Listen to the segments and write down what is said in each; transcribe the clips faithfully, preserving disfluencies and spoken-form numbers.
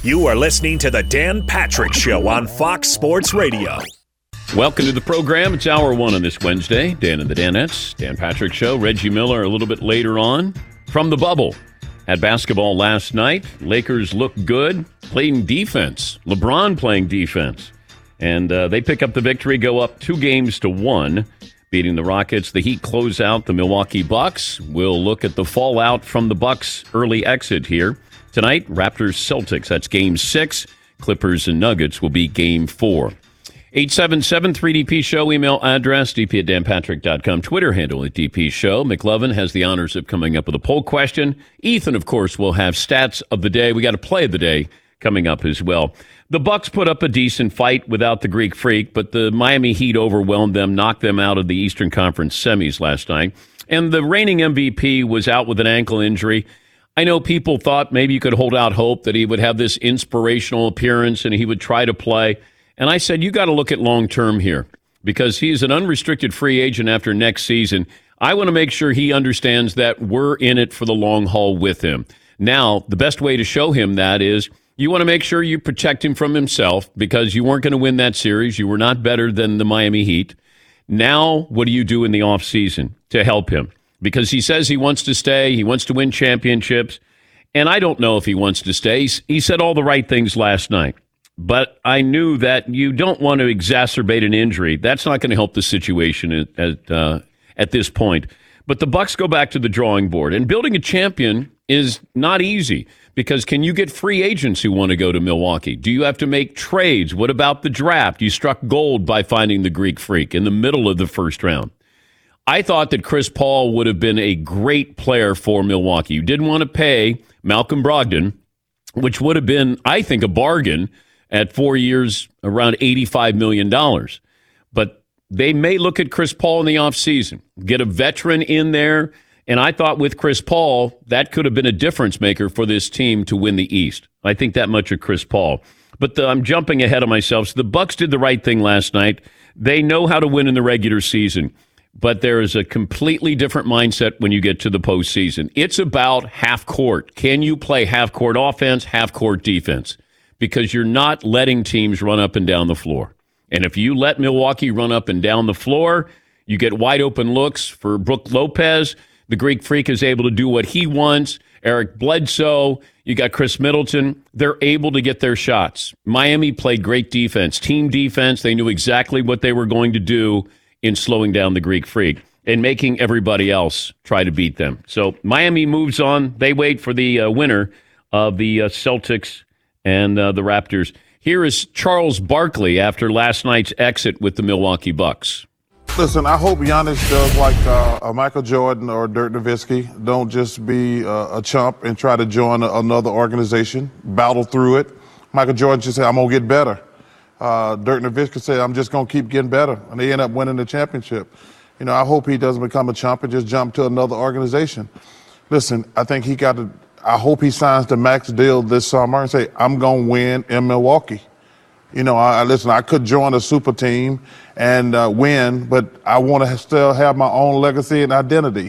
You are listening to the Dan Patrick Show on Fox Sports Radio. Welcome to the program. It's hour one on this Wednesday. Dan and the Danettes, Dan Patrick Show. Reggie Miller a little bit later on from the bubble. Had basketball last night. Lakers look good, playing defense. LeBron playing defense. And uh, they pick up the victory, go up two games to one, beating the Rockets. The Heat close out the Milwaukee Bucks. We'll look at the fallout from the Bucks' early exit here. Tonight, Raptors-Celtics. That's game six. Clippers and Nuggets will be game four. eight seven seven three D P Show, email address, d p at dan patrick dot com, Twitter handle at D P Show. McLovin has the honors of coming up with a poll question. Ethan, of course, will have stats of the day. We got a play of the day coming up as well. The Bucks put up a decent fight without the Greek Freak, but the Miami Heat overwhelmed them, knocked them out of the Eastern Conference semis last night. And the reigning M V P was out with an ankle injury. I know people thought maybe you could hold out hope that he would have this inspirational appearance and he would try to play. And I said, you got to look at long-term here because he's an unrestricted free agent after next season. I want to make sure he understands that we're in it for the long haul with him. Now, the best way to show him that is you want to make sure you protect him from himself because you weren't going to win that series. You were not better than the Miami Heat. Now, what do you do in the offseason to help him? Because he says he wants to stay, he wants to win championships, and I don't know if he wants to stay. He's, he said all the right things last night, but I knew that you don't want to exacerbate an injury. That's not going to help the situation at at, uh, at this point. But the Bucks go back to the drawing board, and building a champion is not easy because can you get free agents who want to go to Milwaukee? Do you have to make trades? What about the draft? You struck gold by finding the Greek Freak in the middle of the first round. I thought that Chris Paul would have been a great player for Milwaukee. You didn't want to pay Malcolm Brogdon, which would have been, I think, a bargain at four years, around eighty-five million dollars. But they may look at Chris Paul in the offseason, get a veteran in there, and I thought with Chris Paul, that could have been a difference maker for this team to win the East. I think that much of Chris Paul. But the, I'm jumping ahead of myself. So the Bucks did the right thing last night. They know how to win in the regular season. But there is a completely different mindset when you get to the postseason. It's about half court. Can you play half court offense, half court defense? Because you're not letting teams run up and down the floor. And if you let Milwaukee run up and down the floor, you get wide open looks for Brook Lopez. The Greek Freak is able to do what he wants. Eric Bledsoe, you got Chris Middleton. They're able to get their shots. Miami played great defense, team defense. They knew exactly what they were going to do in slowing down the Greek Freak and making everybody else try to beat them. So Miami moves on. They wait for the uh, winner of the uh, Celtics and uh, the Raptors. Here is Charles Barkley after last night's exit with the Milwaukee Bucks. Listen, I hope Giannis does like uh, a Michael Jordan or Dirk Nowitzki. Don't just be uh, a chump and try to join a, another organization, battle through it. Michael Jordan just said, I'm going to get better. Uh, Dirk Nowitzki said, I'm just going to keep getting better. And they end up winning the championship. You know, I hope he doesn't become a chump and just jump to another organization. Listen, I think he got to, I hope he signs the max deal this summer and say, I'm going to win in Milwaukee. You know, I, listen, I could join a super team and uh, win, but I want to still have my own legacy and identity.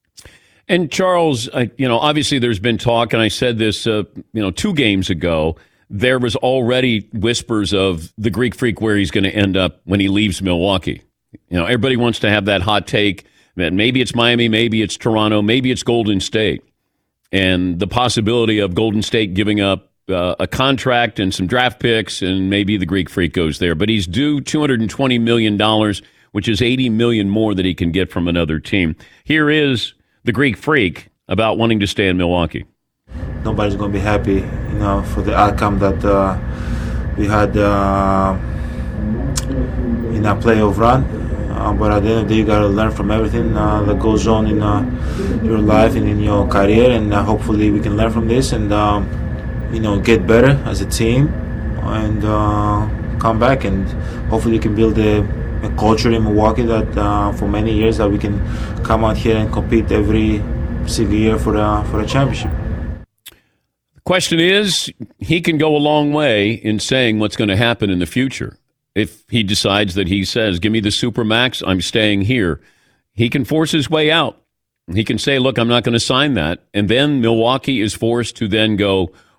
And Charles, uh, you know, obviously there's been talk, and I said this, uh, you know, two games ago, there was already whispers of the Greek Freak where he's going to end up when he leaves Milwaukee. You know, everybody wants to have that hot take that maybe it's Miami, maybe it's Toronto, maybe it's Golden State. And the possibility of Golden State giving up uh, a contract and some draft picks, and maybe the Greek Freak goes there. But he's due two hundred twenty million dollars, which is eighty million dollars more that he can get from another team. Here is the Greek Freak about wanting to stay in Milwaukee. Nobody's going to be happy, you know, for the outcome that uh, we had uh, in our playoff run. Uh, but at the end of the day, you got to learn from everything uh, that goes on in uh, your life and in your career. And uh, hopefully we can learn from this and, um, you know, get better as a team and uh, come back. And hopefully we can build a, a culture in Milwaukee that uh, for many years that we can come out here and compete every single year for the, for a championship. Question is, he can go a long way in saying what's going to happen in the future. If he decides that he says, give me the Supermax, I'm staying here, he can force his way out. He can say, look, I'm not going to sign that. And then Milwaukee is forced to then go,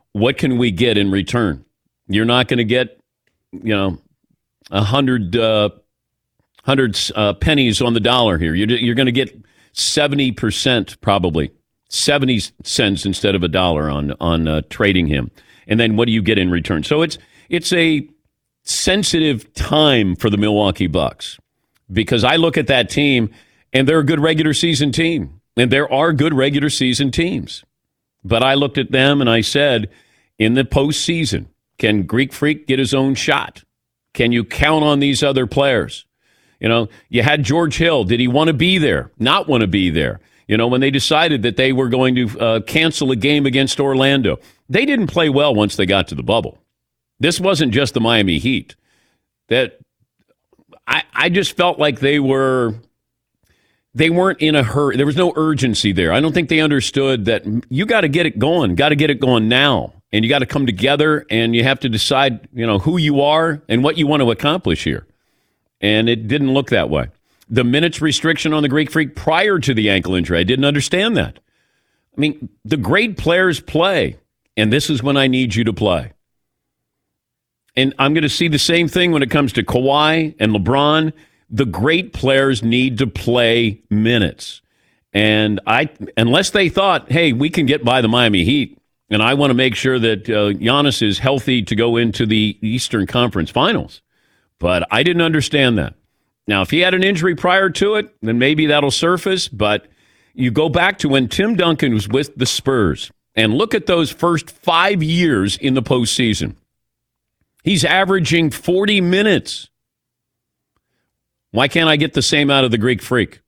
what can we get in return? You're not going to get, you know, a hundred, uh, hundred uh, pennies on the dollar here. You're, you're going to get seventy percent probably, seventy cents instead of a dollar on on uh, trading him. And then what do you get in return? So it's it's a sensitive time for the Milwaukee Bucks because I look at that team and they're a good regular season team. And there are good regular season teams. But I looked at them and I said, in the postseason, can Greek Freak get his own shot? Can you count on these other players? You know, you had George Hill. Did he want to be there? Not want to be there? You know, when they decided that they were going to uh, cancel a game against Orlando, they didn't play well once they got to the bubble. This wasn't just the Miami Heat. That I, I just felt like they were, they weren't in a hurry. There was no urgency there. I don't think they understood that you got to get it going, got to get it going now. And you got to come together and you have to decide, you know, who you are and what you want to accomplish here. And it didn't look that way. The minutes restriction on the Greek Freak prior to the ankle injury, I didn't understand that. I mean, the great players play, and this is when I need you to play. And I'm going to see the same thing when it comes to Kawhi and LeBron. The great players need to play minutes. And I, unless they thought, hey, we can get by the Miami Heat, and I want to make sure that uh, Giannis is healthy to go into the Eastern Conference Finals. But I didn't understand that. Now, if he had an injury prior to it, then maybe that'll surface. But you go back to when Tim Duncan was with the Spurs and look at those first five years in the postseason. He's averaging forty minutes. Why can't I get the same out of the Greek Freak?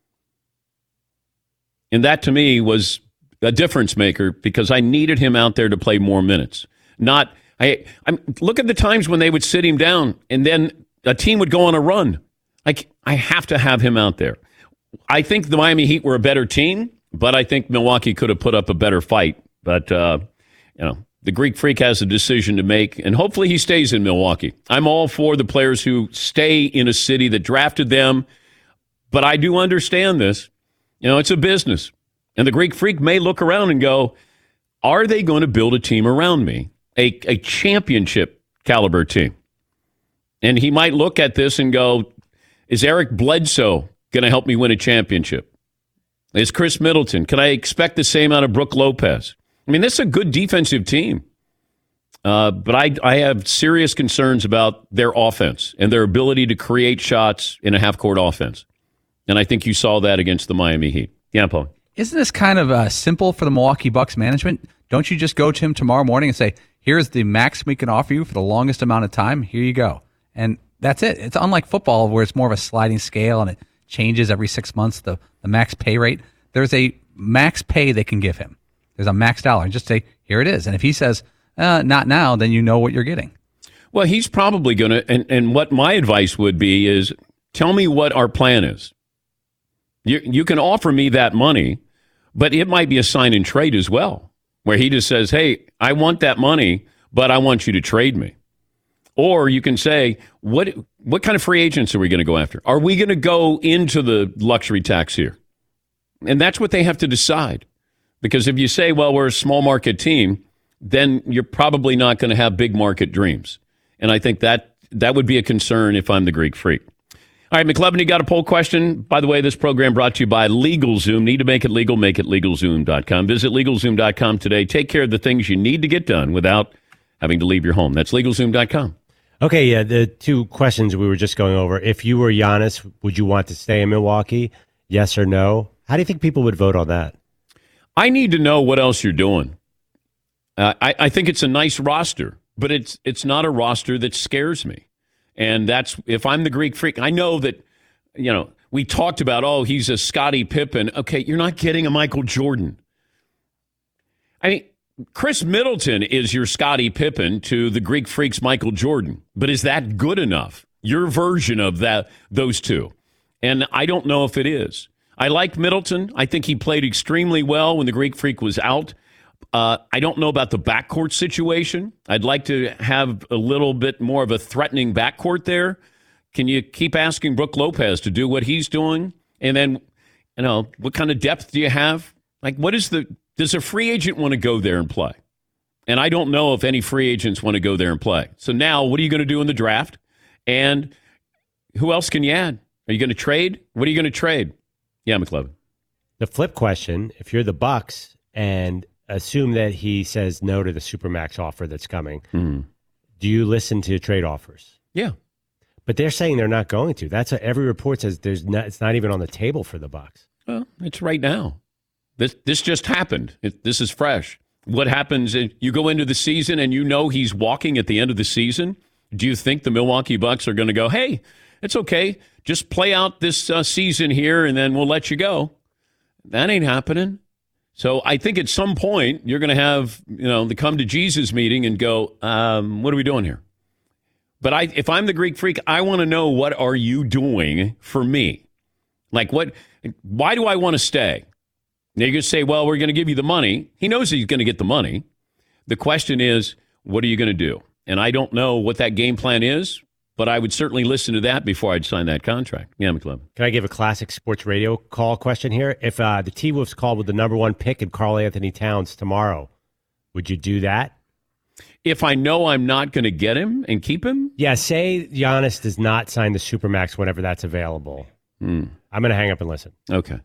And that, to me, was a difference maker because I needed him out there to play more minutes. Not, I, I'm look at the times when they would sit him down and then a team would go on a run. Like, I have to have him out there. I think the Miami Heat were a better team, but I think Milwaukee could have put up a better fight. But, uh, you know, the Greek Freak has a decision to make, and hopefully he stays in Milwaukee. I'm all for the players who stay in a city that drafted them, but I do understand this. You know, it's a business. And the Greek Freak may look around and go, are they going to build a team around me, a, a championship caliber team? And he might look at this and go, is Eric Bledsoe going to help me win a championship? Is Chris Middleton? Can I expect the same out of Brook Lopez? I mean, this is a good defensive team. Uh, but I, I have serious concerns about their offense and their ability to create shots in a half-court offense. And I think you saw that against the Miami Heat. Yeah, Paul. Isn't this kind of uh, simple for the Milwaukee Bucks management? Don't you just go to him tomorrow morning and say, here's the max we can offer you for the longest amount of time. Here you go. And that's it. It's unlike football where it's more of a sliding scale and it changes every six months, the, the max pay rate. There's a max pay they can give him. There's a max dollar. And just say, here it is. And if he says, uh, not now, then you know what you're getting. Well, he's probably going to, and, and what my advice would be is, tell me what our plan is. You, you can offer me that money, but it might be a sign and trade as well, where he just says, hey, I want that money, but I want you to trade me. Or you can say, what what kind of free agents are we going to go after? Are we going to go into the luxury tax here? And that's what they have to decide. Because if you say, well, we're a small market team, then you're probably not going to have big market dreams. And I think that that would be a concern if I'm the Greek Freak. All right, McLevin, you got a poll question? By the way, this program brought to you by LegalZoom. Need to make it legal? Make it LegalZoom dot com. Visit LegalZoom dot com today. Take care of the things you need to get done without having to leave your home. That's LegalZoom dot com. Okay, yeah, the two questions we were just going over. If you were Giannis, would you want to stay in Milwaukee? Yes or no? How do you think people would vote on that? I need to know what else you're doing. Uh, I, I think it's a nice roster, but it's it's not a roster that scares me. And that's, if I'm the Greek Freak, I know that, you know, we talked about, oh, he's a Scottie Pippen. Okay, you're not getting a Michael Jordan. I mean, Chris Middleton is your Scottie Pippen to the Greek Freak's Michael Jordan. But is that good enough? Your version of that, those two. And I don't know if it is. I like Middleton. I think he played extremely well when the Greek Freak was out. Uh, I don't know about the backcourt situation. I'd like to have a little bit more of a threatening backcourt there. Can you keep asking Brook Lopez to do what he's doing? And then, you know, what kind of depth do you have? Like, what is the... Does a free agent want to go there and play? And I don't know if any free agents want to go there and play. So now what are you going to do in the draft? And who else can you add? Are you going to trade? What are you going to trade? Yeah, McLovin. The flip question, if you're the Bucks and assume that he says no to the Supermax offer that's coming, mm-hmm. do you listen to trade offers? Yeah. But they're saying they're not going to. That's what every report says. There's not, it's not even on the table for the Bucks. Well, it's right now. This this just happened. It, this is fresh. What happens? You go into the season and you know he's walking at the end of the season. Do you think the Milwaukee Bucks are going to go, hey, it's okay, just play out this uh, season here and then we'll let you go? That ain't happening. So I think at some point you're going to have, you know, the come to Jesus meeting and go, um, what are we doing here? But I, if I'm the Greek Freak, I want to know, what are you doing for me? Like, what? Why do I want to stay? Now you're going to say, well, we're going to give you the money. He knows he's going to get the money. The question is, what are you going to do? And I don't know what that game plan is, but I would certainly listen to that before I'd sign that contract. Yeah, McLevin. Can I give a classic sports radio call question here? If uh, the T-Wolves called with the number one pick and Karl Anthony Towns tomorrow, would you do that? If I know I'm not going to get him and keep him? Yeah, say Giannis does not sign the Supermax whenever that's available. Mm. I'm going to hang up and listen. Okay.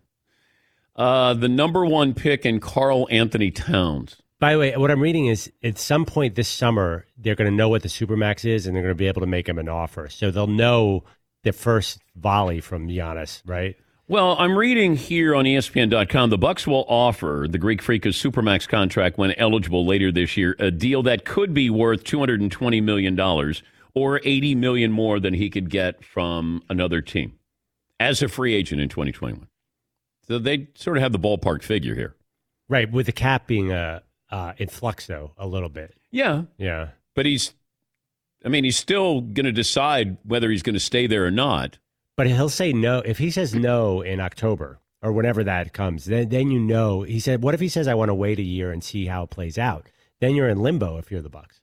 Uh, the number one pick in Karl Anthony Towns. By the way, what I'm reading is at some point this summer, they're going to know what the Supermax is, and they're going to be able to make him an offer. So they'll know the first volley from Giannis, right? Well, I'm reading here on E S P N dot com, the Bucks will offer the Greek Freak a Supermax contract when eligible later this year, a deal that could be worth two hundred twenty million dollars or eighty million dollars more than he could get from another team as a free agent in twenty twenty-one. So they sort of have the ballpark figure here. Right, with the cap being a... Uh, in flux, though, a little bit. Yeah. Yeah. But he's, I mean, he's still going to decide whether he's going to stay there or not. But he'll say no. If he says no in October or whenever that comes, then, then you know. He said, what if he says, I want to wait a year and see how it plays out? Then you're in limbo if you're the Bucks.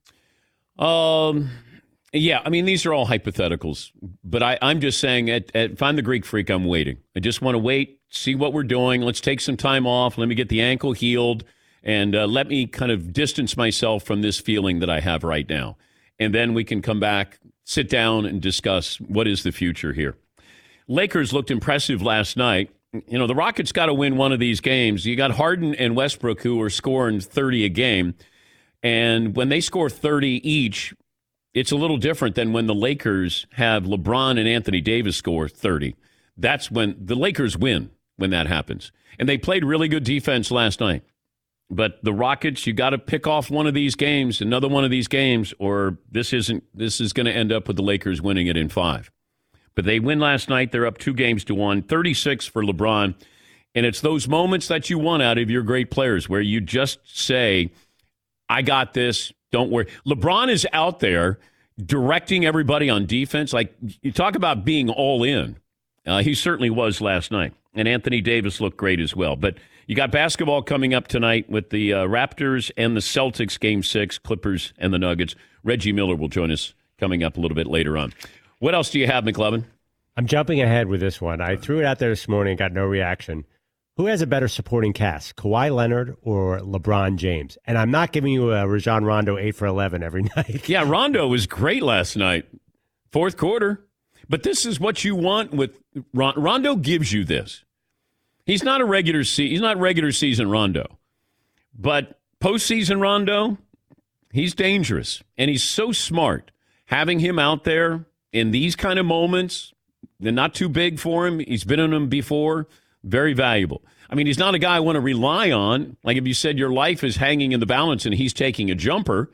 Um, yeah, I mean, these are all hypotheticals. But I, I'm just saying, at, at, if I'm the Greek Freak, I'm waiting. I just want to wait, see what we're doing. Let's take some time off. Let me get the ankle healed. And uh, let me kind of distance myself from this feeling that I have right now. And then we can come back, sit down, and discuss what is the future here. Lakers looked impressive last night. You know, the Rockets got to win one of these games. You got Harden and Westbrook who are scoring thirty a game. And when they score thirty each, it's a little different than when the Lakers have LeBron and Anthony Davis score thirty. That's when the Lakers win, when that happens. And they played really good defense last night. But the Rockets, you got to pick off one of these games, another one of these games, or this isn't. This is going to end up with the Lakers winning it in five. But they win last night. They're up two games to one, thirty-six for LeBron. And it's those moments that you want out of your great players where you just say, I got this, don't worry. LeBron is out there directing everybody on defense. Like, you talk about being all in. Uh, he certainly was last night. And Anthony Davis looked great as well. But you got basketball coming up tonight with the uh, Raptors and the Celtics, Game six, Clippers and the Nuggets. Reggie Miller will join us coming up a little bit later on. What else do you have, McLevin? I'm jumping ahead with this one. I threw it out there this morning, got no reaction. Who has a better supporting cast, Kawhi Leonard or LeBron James? And I'm not giving you a Rajon Rondo eight for eleven every night. Yeah, Rondo was great last night. Fourth quarter. But this is what you want with Rondo. Rondo gives you this. He's not a regular se- he's not regular season Rondo. But postseason Rondo, he's dangerous. And he's so smart. Having him out there in these kind of moments, they're not too big for him. He's been in them before. Very valuable. I mean, he's not a guy I want to rely on. Like if you said your life is hanging in the balance and he's taking a jumper,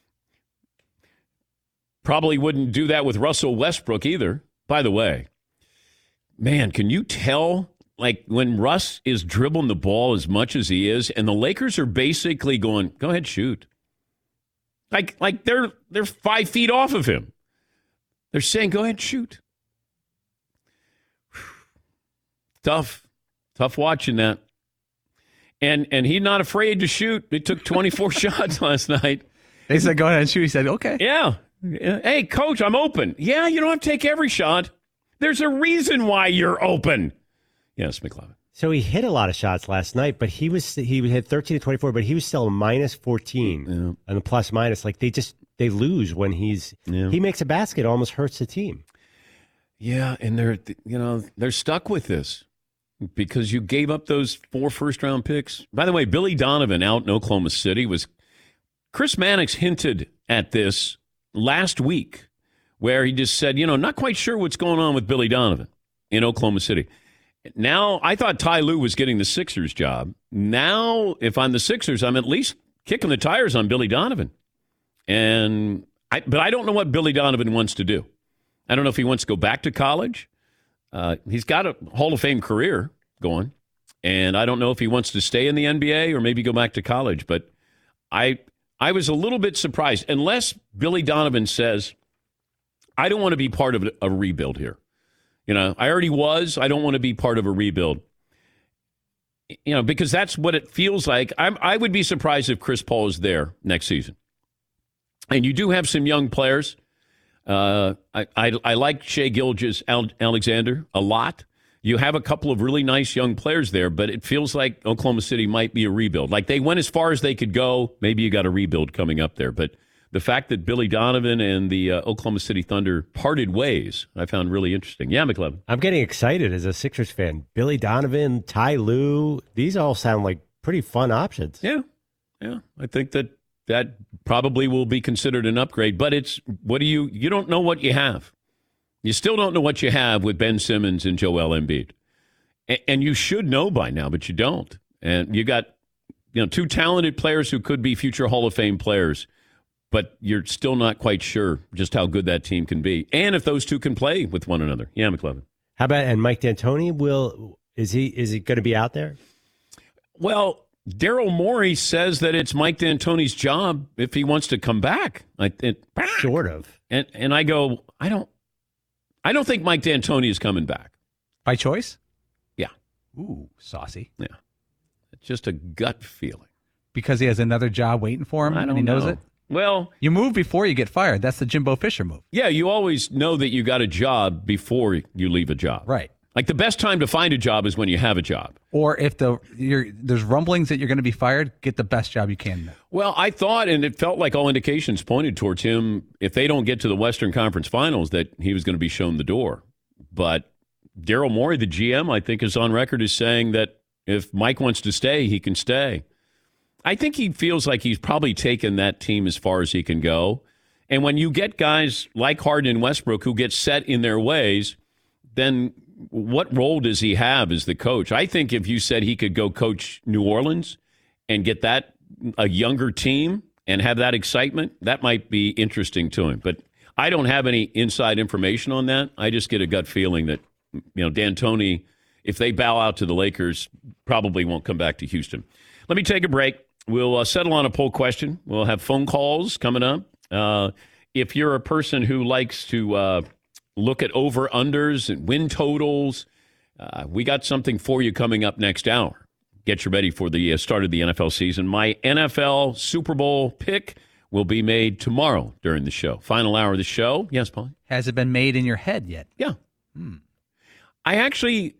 probably wouldn't do that with Russell Westbrook either. By the way, man, can you tell, like, when Russ is dribbling the ball as much as he is, and the Lakers are basically going, go ahead, shoot. Like, like they're they're five feet off of him. They're saying, go ahead, shoot. Tough. Tough watching that. And and he's not afraid to shoot. They took twenty-four shots last night. They said, go ahead and shoot. He said, okay. Yeah. Hey, coach, I'm open. Yeah, you don't have to take every shot. There's a reason why you're open. Yes, McLevin. So he hit a lot of shots last night, but he was he had thirteen to twenty-four, but he was still a minus fourteen Yeah. on the plus minus. Like they just they lose when he's Yeah. he makes a basket, it almost hurts the team. Yeah, and they're you know they're stuck with this because you gave up those four first round picks. By the way, Billy Donovan out in Oklahoma City was Chris Mannix hinted at this last week, where he just said, you know, not quite sure what's going on with Billy Donovan in Oklahoma City. Now, I thought Ty Lue was getting the Sixers job. Now, if I'm the Sixers, I'm at least kicking the tires on Billy Donovan. And I, but I don't know what Billy Donovan wants to do. I don't know if he wants to go back to college. Uh, he's got a Hall of Fame career going. And I don't know if he wants to stay in the N B A or maybe go back to college. But I I was a little bit surprised. Unless Billy Donovan says, I don't want to be part of a rebuild here. You know, I already was. I don't want to be part of a rebuild. You know, because that's what it feels like. I'm, I would be surprised if Chris Paul is there next season. And you do have some young players. Uh, I, I I like Shai Gilgeous-Alexander a lot. You have a couple of really nice young players there, but it feels like Oklahoma City might be a rebuild. Like they went as far as they could go. Maybe you got a rebuild coming up there. But the fact that Billy Donovan and the uh, Oklahoma City Thunder parted ways, I found really interesting. Yeah, McLevin. I'm getting excited as a Sixers fan. Billy Donovan, Ty Lue, these all sound like pretty fun options. Yeah, yeah. I think that that probably will be considered an upgrade. But it's what do you you don't know what you have. You still don't know what you have with Ben Simmons and Joel Embiid, and, and you should know by now, but you don't. And you got you know two talented players who could be future Hall of Fame players. But you're still not quite sure just how good that team can be, and if those two can play with one another. Yeah, McLevin. How about and Mike D'Antoni? Will is he is he going to be out there? Well, Daryl Morey says that it's Mike D'Antoni's job if he wants to come back. I, it, Sort of. And and I go, I don't, I don't think Mike D'Antoni is coming back By choice? Yeah. Ooh, saucy. Yeah, it's just a gut feeling Because he has another job waiting for him I don't and he knows know. it? Well, you move before you get fired. That's the Jimbo Fisher move. Yeah, you always know that you got a job before you leave a job. Right. Like the best time to find a job is when you have a job. Or if the you're, there's rumblings that you're going to be fired, get the best job you can. Well, I thought, and it felt like all indications pointed towards him, if they don't get to the Western Conference Finals, that he was going to be shown the door. But Daryl Morey, the G M, I think is on record as saying that if Mike wants to stay, he can stay. I think he feels like he's probably taken that team as far as he can go. And when you get guys like Harden and Westbrook who get set in their ways, then what role does he have as the coach? I think if you said he could go coach New Orleans and get that a younger team and have that excitement, that might be interesting to him. But I don't have any inside information on that. I just get a gut feeling that, you know, D'Antoni, if they bow out to the Lakers, probably won't come back to Houston. Let me take a break. We'll uh, settle on a poll question. We'll have phone calls coming up. Uh, if you're a person who likes to uh, look at over-unders and win totals, uh, we got something for you coming up next hour. Get you ready for the uh, start of the N F L season. My N F L Super Bowl pick will be made tomorrow during the show. Final hour of the show. Yes, Paul? Has it been made in your head yet? Yeah. Hmm. I actually,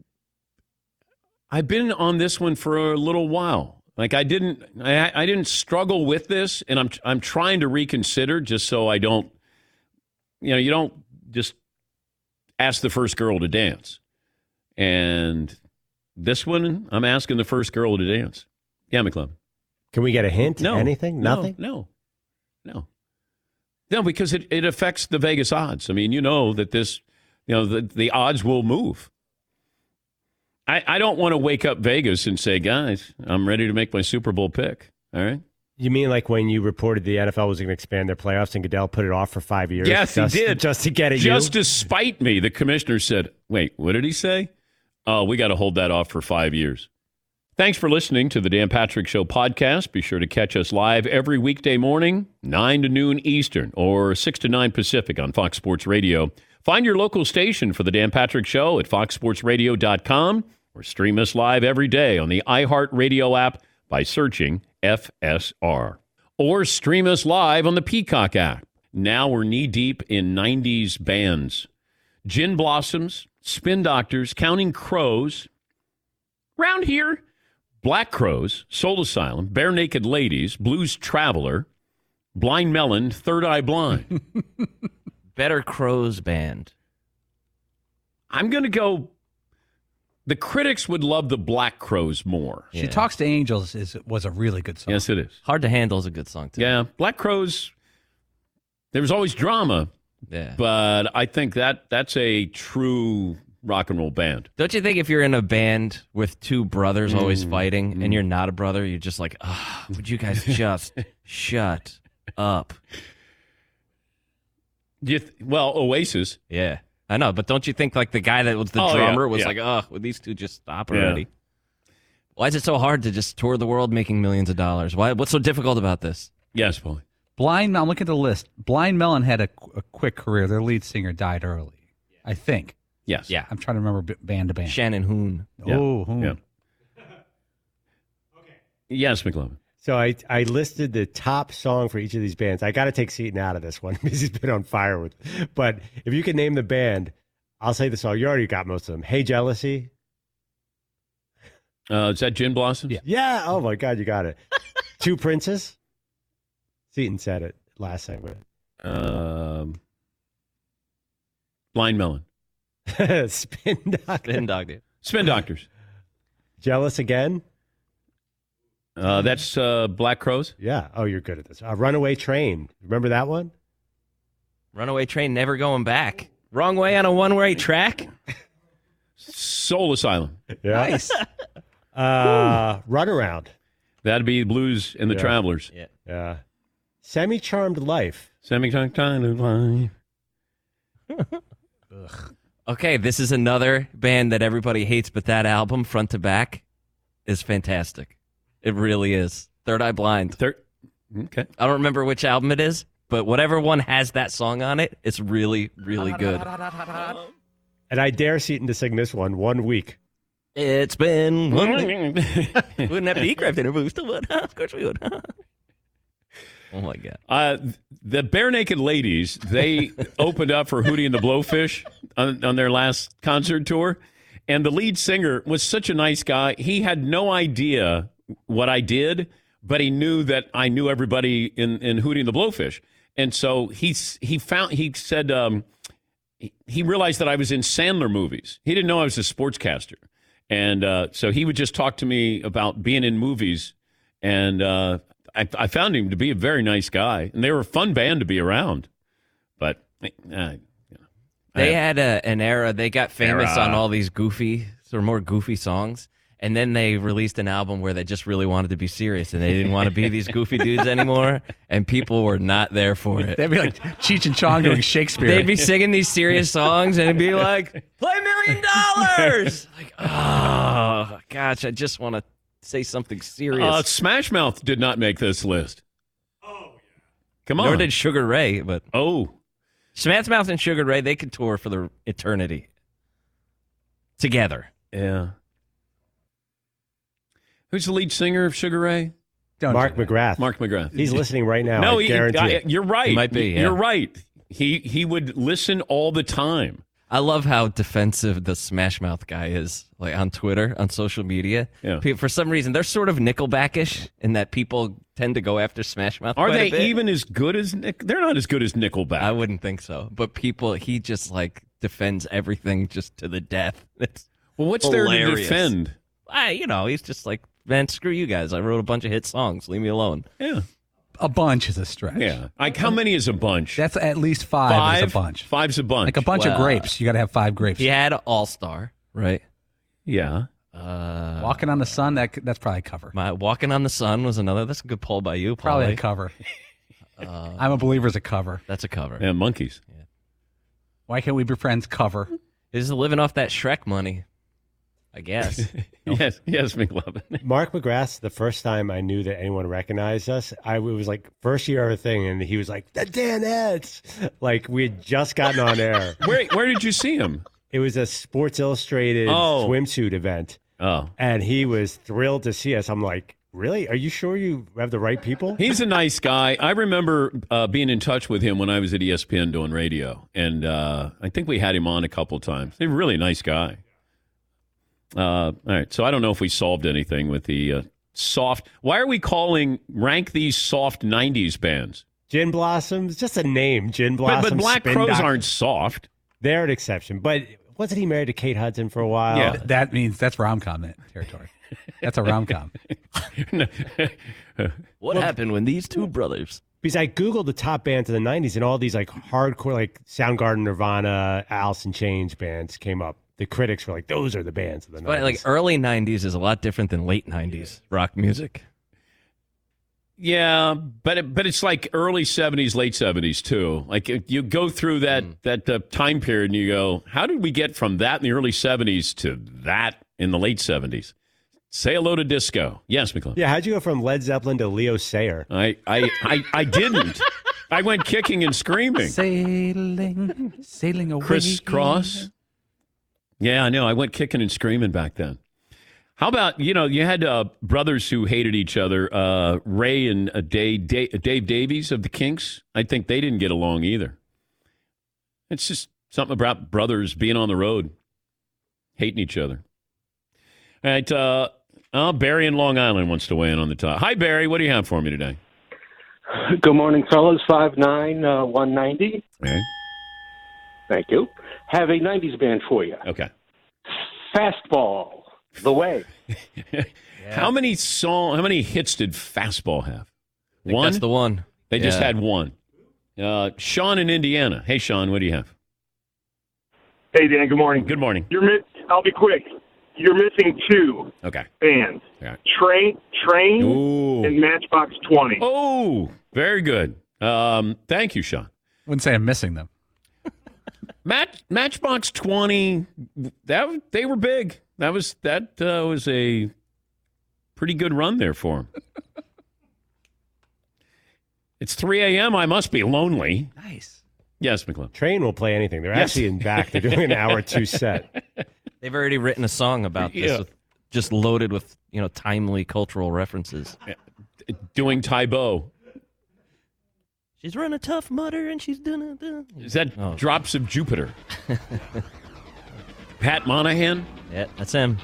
I've been on this one for a little while. Like I didn't, I, I didn't struggle with this, and I'm, I'm trying to reconsider just so I don't, you know, you don't just ask the first girl to dance. And this one, I'm asking the first girl to dance. Yeah, McClellan. Can we get a hint? No. Anything? No, Nothing? No. No. No, because it, it affects the Vegas odds. I mean, you know that this, you know, the, the odds will move. I, I don't want to wake up Vegas and say, guys, I'm ready to make my Super Bowl pick. All right. You mean like when you reported the N F L was going to expand their playoffs and Goodell put it off for five years? Yes, just, he did. Just to get at Just you? to spite me, the commissioner said, wait, what did he say? Oh, we got to hold that off for five years. Thanks for listening to the Dan Patrick Show podcast. Be sure to catch us live every weekday morning, nine to noon Eastern or six to nine Pacific on Fox Sports Radio. Find your local station for the Dan Patrick Show at fox sports radio dot com or stream us live every day on the iHeartRadio app by searching F S R. Or stream us live on the Peacock app. Now we're knee-deep in nineties bands. Gin Blossoms, Spin Doctors, Counting Crows, Around here, Black Crowes, Soul Asylum, Bare Naked Ladies, Blues Traveler, Blind Melon, Third Eye Blind. Better Crows band. I'm going to go. The critics would love the Black Crowes more. She Yeah. Talks to Angels is was a really good song. Yes, it is. Hard to Handle is a good song, too. Yeah, Black Crowes, there was always drama, Yeah. but I think that that's a true rock and roll band. Don't you think if you're in a band with two brothers always Mm. fighting and you're not a brother, you're just like, ah, would you guys just shut up? You th- well, Oasis. Yeah. I know, but don't you think like the guy that was the Oh, drummer yeah, was yeah. like, oh, would these two just stop Yeah. already? Why is it so hard to just tour the world making millions of dollars? Why? What's so difficult about this? Yes, Paulie. Blind. I'm looking at the list. Blind Melon had a, a quick career. Their lead singer died early. I think. Yes. Yeah. I'm trying to remember b- band to band. Shannon Hoon. Yeah. Oh, hmm. Yeah. Yes, McLovin. So I, I listed the top song for each of these bands. I got to take Seton out of this one because he's been on fire with. But if you can name the band, I'll say the song. You already got most of them. Hey Jealousy. Uh, is that Gin Blossoms? Yeah. Yeah. Oh my God, you got it. Two Princes. Seton said it last segment. Um, Blind Melon. Spin Doctor. Spin Dog, dude. Spin Doctors. Jealous Again. Uh, that's uh, Black Crowes. Yeah. Oh, you're good at this. Uh, Runaway Train. Remember that one? Runaway Train, never going back. Wrong way on a one-way track. Soul Asylum. Yeah. Nice. uh, Runaround. That'd be Blues and the Yeah. Travelers. Yeah. Yeah. Semi Charmed Life. Semi-time life. Okay, this is another band that everybody hates, but that album, front to back, is fantastic. It really is. Third Eye Blind. Third. Okay. I don't remember which album it is, but whatever one has that song on it, it's really, really good. And I dare Seton to sing this one one week. It's been one week. Wouldn't have to eat craft interviews, still would. Of course we would. Oh my God. Uh, the Bare Naked Ladies, they opened up for Hootie and the Blowfish on, on their last concert tour. And the lead singer was such a nice guy. He had no idea what I did, but he knew that I knew everybody in, in Hootie and the Blowfish. And so he, he found, he said, um, he, he realized that I was in Sandler movies. He didn't know I was a sportscaster. And uh, so he would just talk to me about being in movies. And uh, I, I found him to be a very nice guy. And they were a fun band to be around. But, uh, you know, They I- had a, an era, they got famous Era. on all these goofy, or more goofy songs. And then they released an album where they just really wanted to be serious and they didn't want to be these goofy dudes anymore. And people were not there for it. That'd be like Cheech and Chong doing Shakespeare. They'd be singing these serious songs and it'd be like, play Million Dollars! Like, oh, gosh, I just want to say something serious. Uh, Smash Mouth did not make this list. Oh, yeah. Come on. Nor did Sugar Ray, but Oh, Smash Mouth and Sugar Ray, they could tour for the eternity together. yeah. Who's the lead singer of Sugar Ray? Don't Mark do that. McGrath. Mark McGrath. He's listening right now. no, I he, guarantee I- it. you're right. He might be, yeah. You're right. He he would listen all the time. I love how defensive the Smash Mouth guy is, like on Twitter, on social media. Yeah. Pe- For some reason, they're sort of Nickelback-ish in that people tend to go after Smash Mouth. Are quite a they bit. even as good as Nick? They're not as good as Nickelback. I wouldn't think so. But people, he just like defends everything just to the death. It's well, what's there to hilarious. defend? I, you know, he's just like, man, screw you guys. I wrote a bunch of hit songs. Leave me alone. Yeah, A bunch is a stretch. yeah. Like how many is a bunch? That's at least five, Five. is a bunch. Five's a bunch. Like a bunch of Well, grapes. You got to have five grapes. He had All Star, right? Yeah. Uh, Walking on the Sun, that c- that's probably a cover. my Walking on the Sun was another. That's a good poll by you, Probably Paulie. a cover. I'm a believer as a cover. That's a cover. Yeah, monkeys. Why can't we be friends? Cover. He's living off that Shrek money, I guess. Yes, yes, McLovin. Mark McGrath, the first time I knew that anyone recognized us, I it was like first year of a thing, and he was like, the Danettes. Like we had just gotten on air. Where where did you see him? It was a Sports Illustrated Oh. swimsuit event, Oh, and he was thrilled to see us. I'm like, really? Are you sure you have the right people? he's a nice guy. I remember uh, being in touch with him when I was at E S P N doing radio, and uh, I think we had him on a couple times. He's a really nice guy. Uh, all right. So I don't know if we solved anything with the uh, soft. Why are we calling rank these soft nineties bands? Gin Blossoms, just a name. Gin But, Blossoms. but Black Spin Crows Doc- aren't soft. They're an exception. But wasn't he married to Kate Hudson for a while? Yeah. Th- That means that's rom-com territory. That's a rom-com. What happened when these two brothers? Because I Googled the top bands of the nineties and all these like hardcore, like Soundgarden, Nirvana, Alice in Chains bands came up. The critics were like, those are the bands of the But nineties. like early nineties is a lot different than late nineties rock music. Yeah, but it, but it's like early seventies, late seventies too. Like if you go through that Mm. that uh, time period and you go, how did we get from that in the early seventies to that in the late seventies? Say hello to disco. Yes, McClellan. Yeah, how'd you go from Led Zeppelin to Leo Sayer? I, I, I, I didn't. I went kicking and screaming. Sailing, sailing away. Chris Cross. Yeah, I know. I went kicking and screaming back then. How about, you know, you had uh, brothers who hated each other, uh, Ray and uh, Dave, Dave, Dave Davies of the Kinks. I think they didn't get along either. It's just something about brothers being on the road, hating each other. All right. Uh, oh, Barry in Long Island wants to weigh in on the top. Hi, Barry. What do you have for me today? Good morning, fellas. five nine, uh, one ninety. Okay. Thank you. Have a nineties band for you. Okay. Fastball, The Way. How many song? How many hits did Fastball have? I think One. That's the one. They just Yeah. had one. Uh, Sean in Indiana. Hey, Sean, what do you have? Hey, Dan, good morning. Good morning. You're miss- I'll be quick. You're missing two Okay. bands. Okay. Train, Train Ooh. and Matchbox twenty. Oh, very good. Um, thank you, Sean. Wouldn't say I'm missing them. Match Matchbox twenty. That they were big. That was that uh, was a pretty good run there for him. It's three a.m. I must be lonely. Nice. Yes, McClellan. Train will play anything. They're Yes. actually in back. They're doing an hour two set. They've already written a song about this, Yeah. with, just loaded with you know timely cultural references. Doing Tybo. She's run a tough mutter and she's doing it. Is that Oh. Drops of Jupiter? Pat Monahan? Yeah, that's him.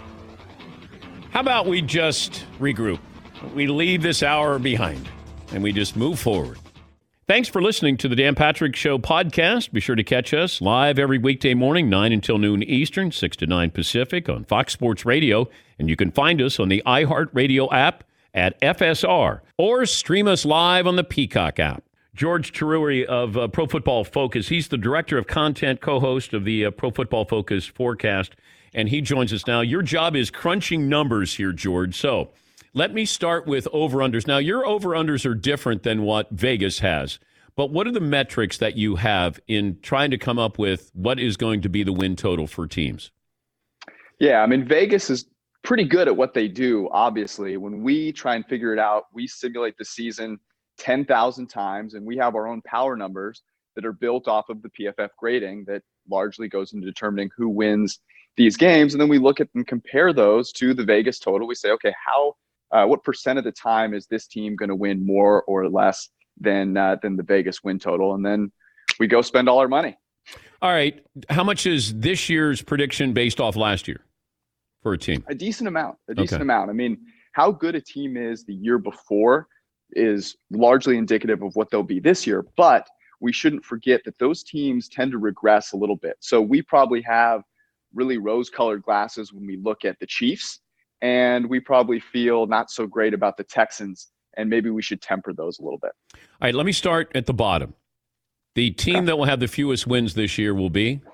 How about we just regroup? We leave this hour behind and we just move forward. Thanks for listening to the Dan Patrick Show podcast. Be sure to catch us live every weekday morning, nine until noon Eastern, six to nine Pacific on Fox Sports Radio. And you can find us on the iHeartRadio app at F S R or stream us live on the Peacock app. George Cheruri of uh, Pro Football Focus. He's the director of content, co-host of the uh, Pro Football Focus forecast, and he joins us now. Your job is crunching numbers here, George. So let me start with over-unders. Now, your over-unders are different than what Vegas has, but what are the metrics that you have in trying to come up with what is going to be the win total for teams? Yeah, I mean, Vegas is pretty good at what they do, obviously. When we try and figure it out, we simulate the season ten thousand times, and we have our own power numbers that are built off of the P F F grading that largely goes into determining who wins these games. And then we look at and compare those to the Vegas total. We say, okay, how, uh, what percent of the time is this team going to win more or less than uh, than the Vegas win total? And then we go spend all our money. All right. How much is this year's prediction based off last year for a team? A decent amount, a decent Okay. amount. I mean, how good a team is the year before is largely indicative of what they'll be this year. But we shouldn't forget that those teams tend to regress a little bit. So we probably have really rose-colored glasses when we look at the Chiefs, and we probably feel not so great about the Texans, and maybe we should temper those a little bit. All right, let me start at the bottom. The team that will have the fewest wins this year will be?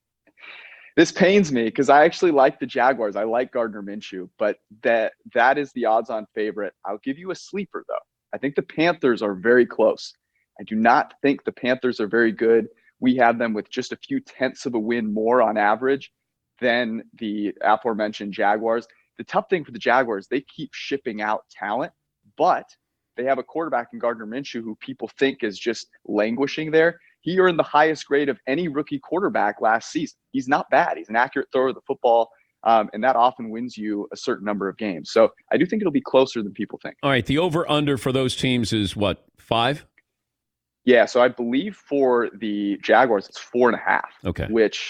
This pains me because I actually like the Jaguars. I like Gardner Minshew, but that that is the odds-on favorite. I'll give you a sleeper, though. I think the Panthers are very close. I do not think the Panthers are very good. We have them with just a few tenths of a win more on average than the aforementioned Jaguars. The tough thing for the Jaguars, they keep shipping out talent, but they have a quarterback in Gardner Minshew who people think is just languishing there. He earned the highest grade of any rookie quarterback last season. He's not bad. He's an accurate thrower of the football, um, and that often wins you a certain number of games. So I do think it'll be closer than people think. All right, the over-under for those teams is what, five? Yeah, so I believe for the Jaguars, it's four and a half, Okay. which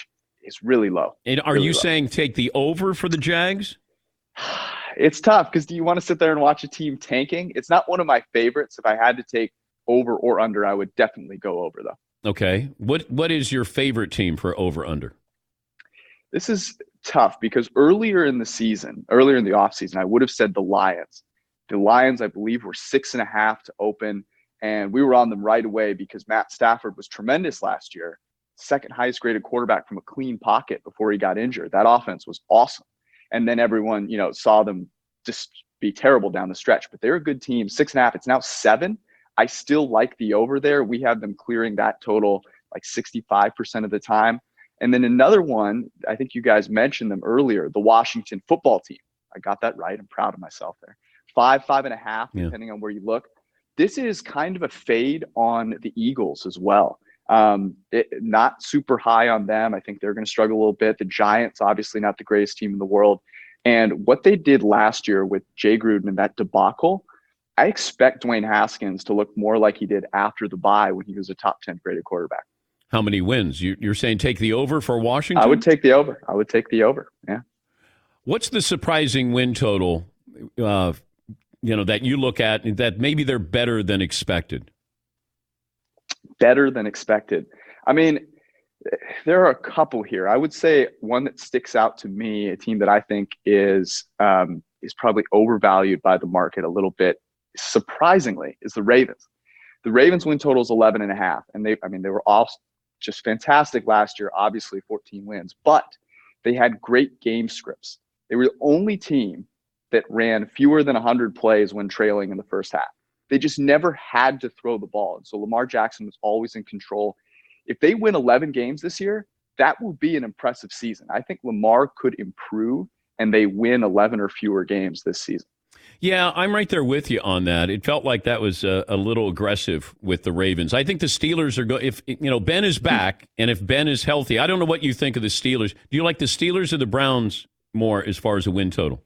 is really low. And are really you low. saying take the over for the Jags? It's tough because do you want to sit there and watch a team tanking? It's not one of my favorites. If I had to take over or under, I would definitely go over, though. Okay. What What is your favorite team for over under? This is tough because earlier in the season, earlier in the offseason, I would have said the Lions. The Lions, I believe, were six and a half to open, and we were on them right away because Matt Stafford was tremendous last year, second highest graded quarterback from a clean pocket before he got injured. That offense was awesome. And then everyone, you know, saw them just be terrible down the stretch, but they're a good team. Six and a half. It's now seven. I still like the over there. We have them clearing that total like sixty-five percent of the time. And then another one, I think you guys mentioned them earlier, the Washington football team. I got that right. I'm proud of myself there. Five, five and a half, yeah. depending on where you look. This is kind of a fade on the Eagles as well. Um, it, not super high on them. I think they're going to struggle a little bit. The Giants, obviously not the greatest team in the world. And what they did last year with Jay Gruden and that debacle, I expect Dwayne Haskins to look more like he did after the bye when he was a top ten graded quarterback. How many wins? You, you're saying take the over for Washington? I would take the over. I would take the over, yeah. What's the surprising win total, uh, you know, that you look at that maybe they're better than expected? Better than expected. I mean, there are a couple here. I would say one that sticks out to me, a team that I think is um, is probably overvalued by the market a little bit, surprisingly, is the Ravens. The Ravens win total is eleven and a half. And they, I mean, they were all just fantastic last year, obviously fourteen wins, but they had great game scripts. They were the only team that ran fewer than one hundred plays when trailing in the first half. They just never had to throw the ball. And so Lamar Jackson was always in control. If they win eleven games this year, that will be an impressive season. I think Lamar could improve and they win eleven or fewer games this season. Yeah, I'm right there with you on that. It felt like that was a, a little aggressive with the Ravens. I think the Steelers are going, if, you know, Ben is back and if Ben is healthy, I don't know what you think of the Steelers. Do you like the Steelers or the Browns more as far as a win total?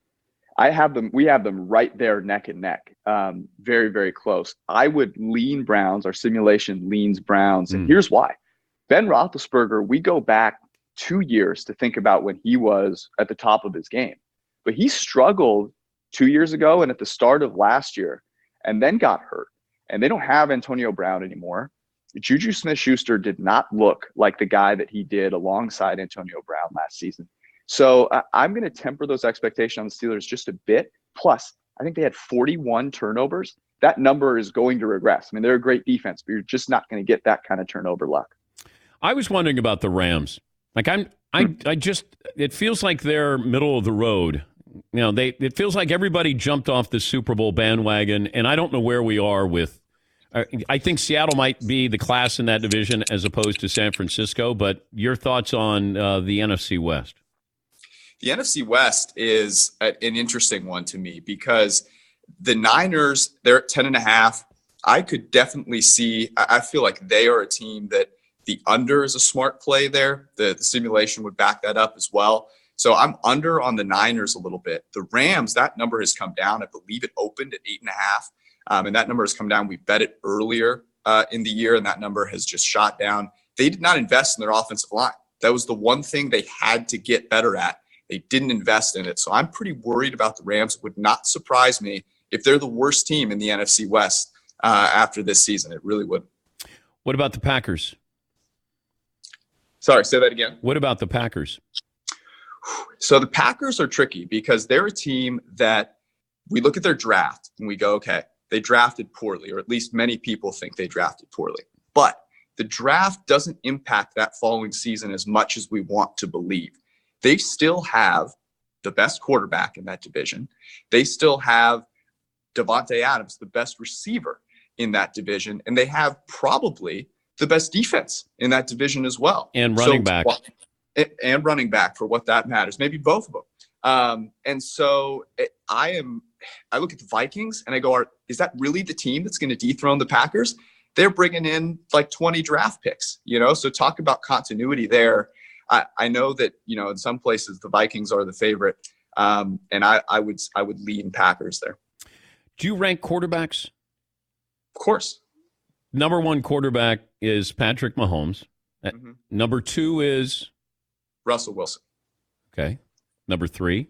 I have them, we have them right there neck and neck. Um, very, very close. I would lean Browns. Our simulation leans Browns. And Mm. here's why. Ben Roethlisberger, we go back two years to think about when he was at the top of his game. But he struggled two years ago and at the start of last year and then got hurt. And they don't have Antonio Brown anymore. Juju Smith-Schuster did not look like the guy that he did alongside Antonio Brown last season. So uh, I'm going to temper those expectations on the Steelers just a bit. Plus, I think they had forty-one turnovers. That number is going to regress. I mean, they're a great defense, but you're just not going to get that kind of turnover luck. I was wondering about the Rams. Like I'm, I, I just, it feels like they're middle of the road. You know, they, it feels like everybody jumped off the Super Bowl bandwagon, and I don't know where we are with. Uh, I think Seattle might be the class in that division as opposed to San Francisco. But your thoughts on uh, the N F C West? The N F C West is a, an interesting one to me because the Niners, they're at ten and a half. I could definitely see, I feel like they are a team that the under is a smart play there. The, the simulation would back that up as well. So I'm under on the Niners a little bit. The Rams, that number has come down. I believe it opened at eight and a half. Um, and that number has come down. We bet it earlier uh, in the year, and that number has just shot down. They did not invest in their offensive line. That was the one thing they had to get better at. They didn't invest in it. So I'm pretty worried about the Rams. It would not surprise me if they're the worst team in the N F C West uh, after this season. It really would. What about the Packers? Sorry, say that again. What about the Packers? So the Packers are tricky because they're a team that we look at their draft and we go, okay, they drafted poorly, or at least many people think they drafted poorly. But the draft doesn't impact that following season as much as we want to believe. They still have the best quarterback in that division. They still have Devontae Adams, the best receiver in that division. And they have probably the best defense in that division as well. And running so, back. Well, and running back for what that matters, maybe both of them. Um, and so it, I am, I look at the Vikings and I go, are, is that really the team that's going to dethrone the Packers? They're bringing in like twenty draft picks, you know? So talk about continuity there. I, I know that, you know, in some places the Vikings are the favorite. Um, and I, I would, I would lean Packers there. Do you rank quarterbacks? Of course. Number one quarterback is Patrick Mahomes. Mm-hmm. Number two is Russell Wilson. Okay. Number three.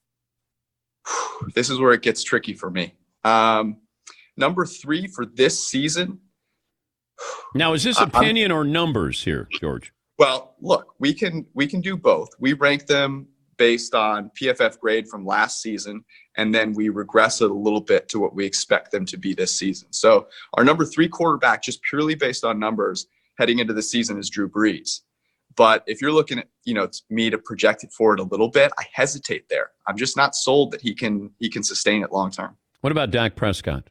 This is where it gets tricky for me. Um, number three for this season. Now, is this opinion I'm, or numbers here, George? Well, look, we can we can do both. We rank them based on P F F grade from last season, and then we regress it a little bit to what we expect them to be this season. So our number three quarterback, just purely based on numbers heading into the season, is Drew Brees. But if you're looking at, you know, me to project it forward a little bit, I hesitate there. I'm just not sold that he can he can sustain it long term. What about Dak Prescott?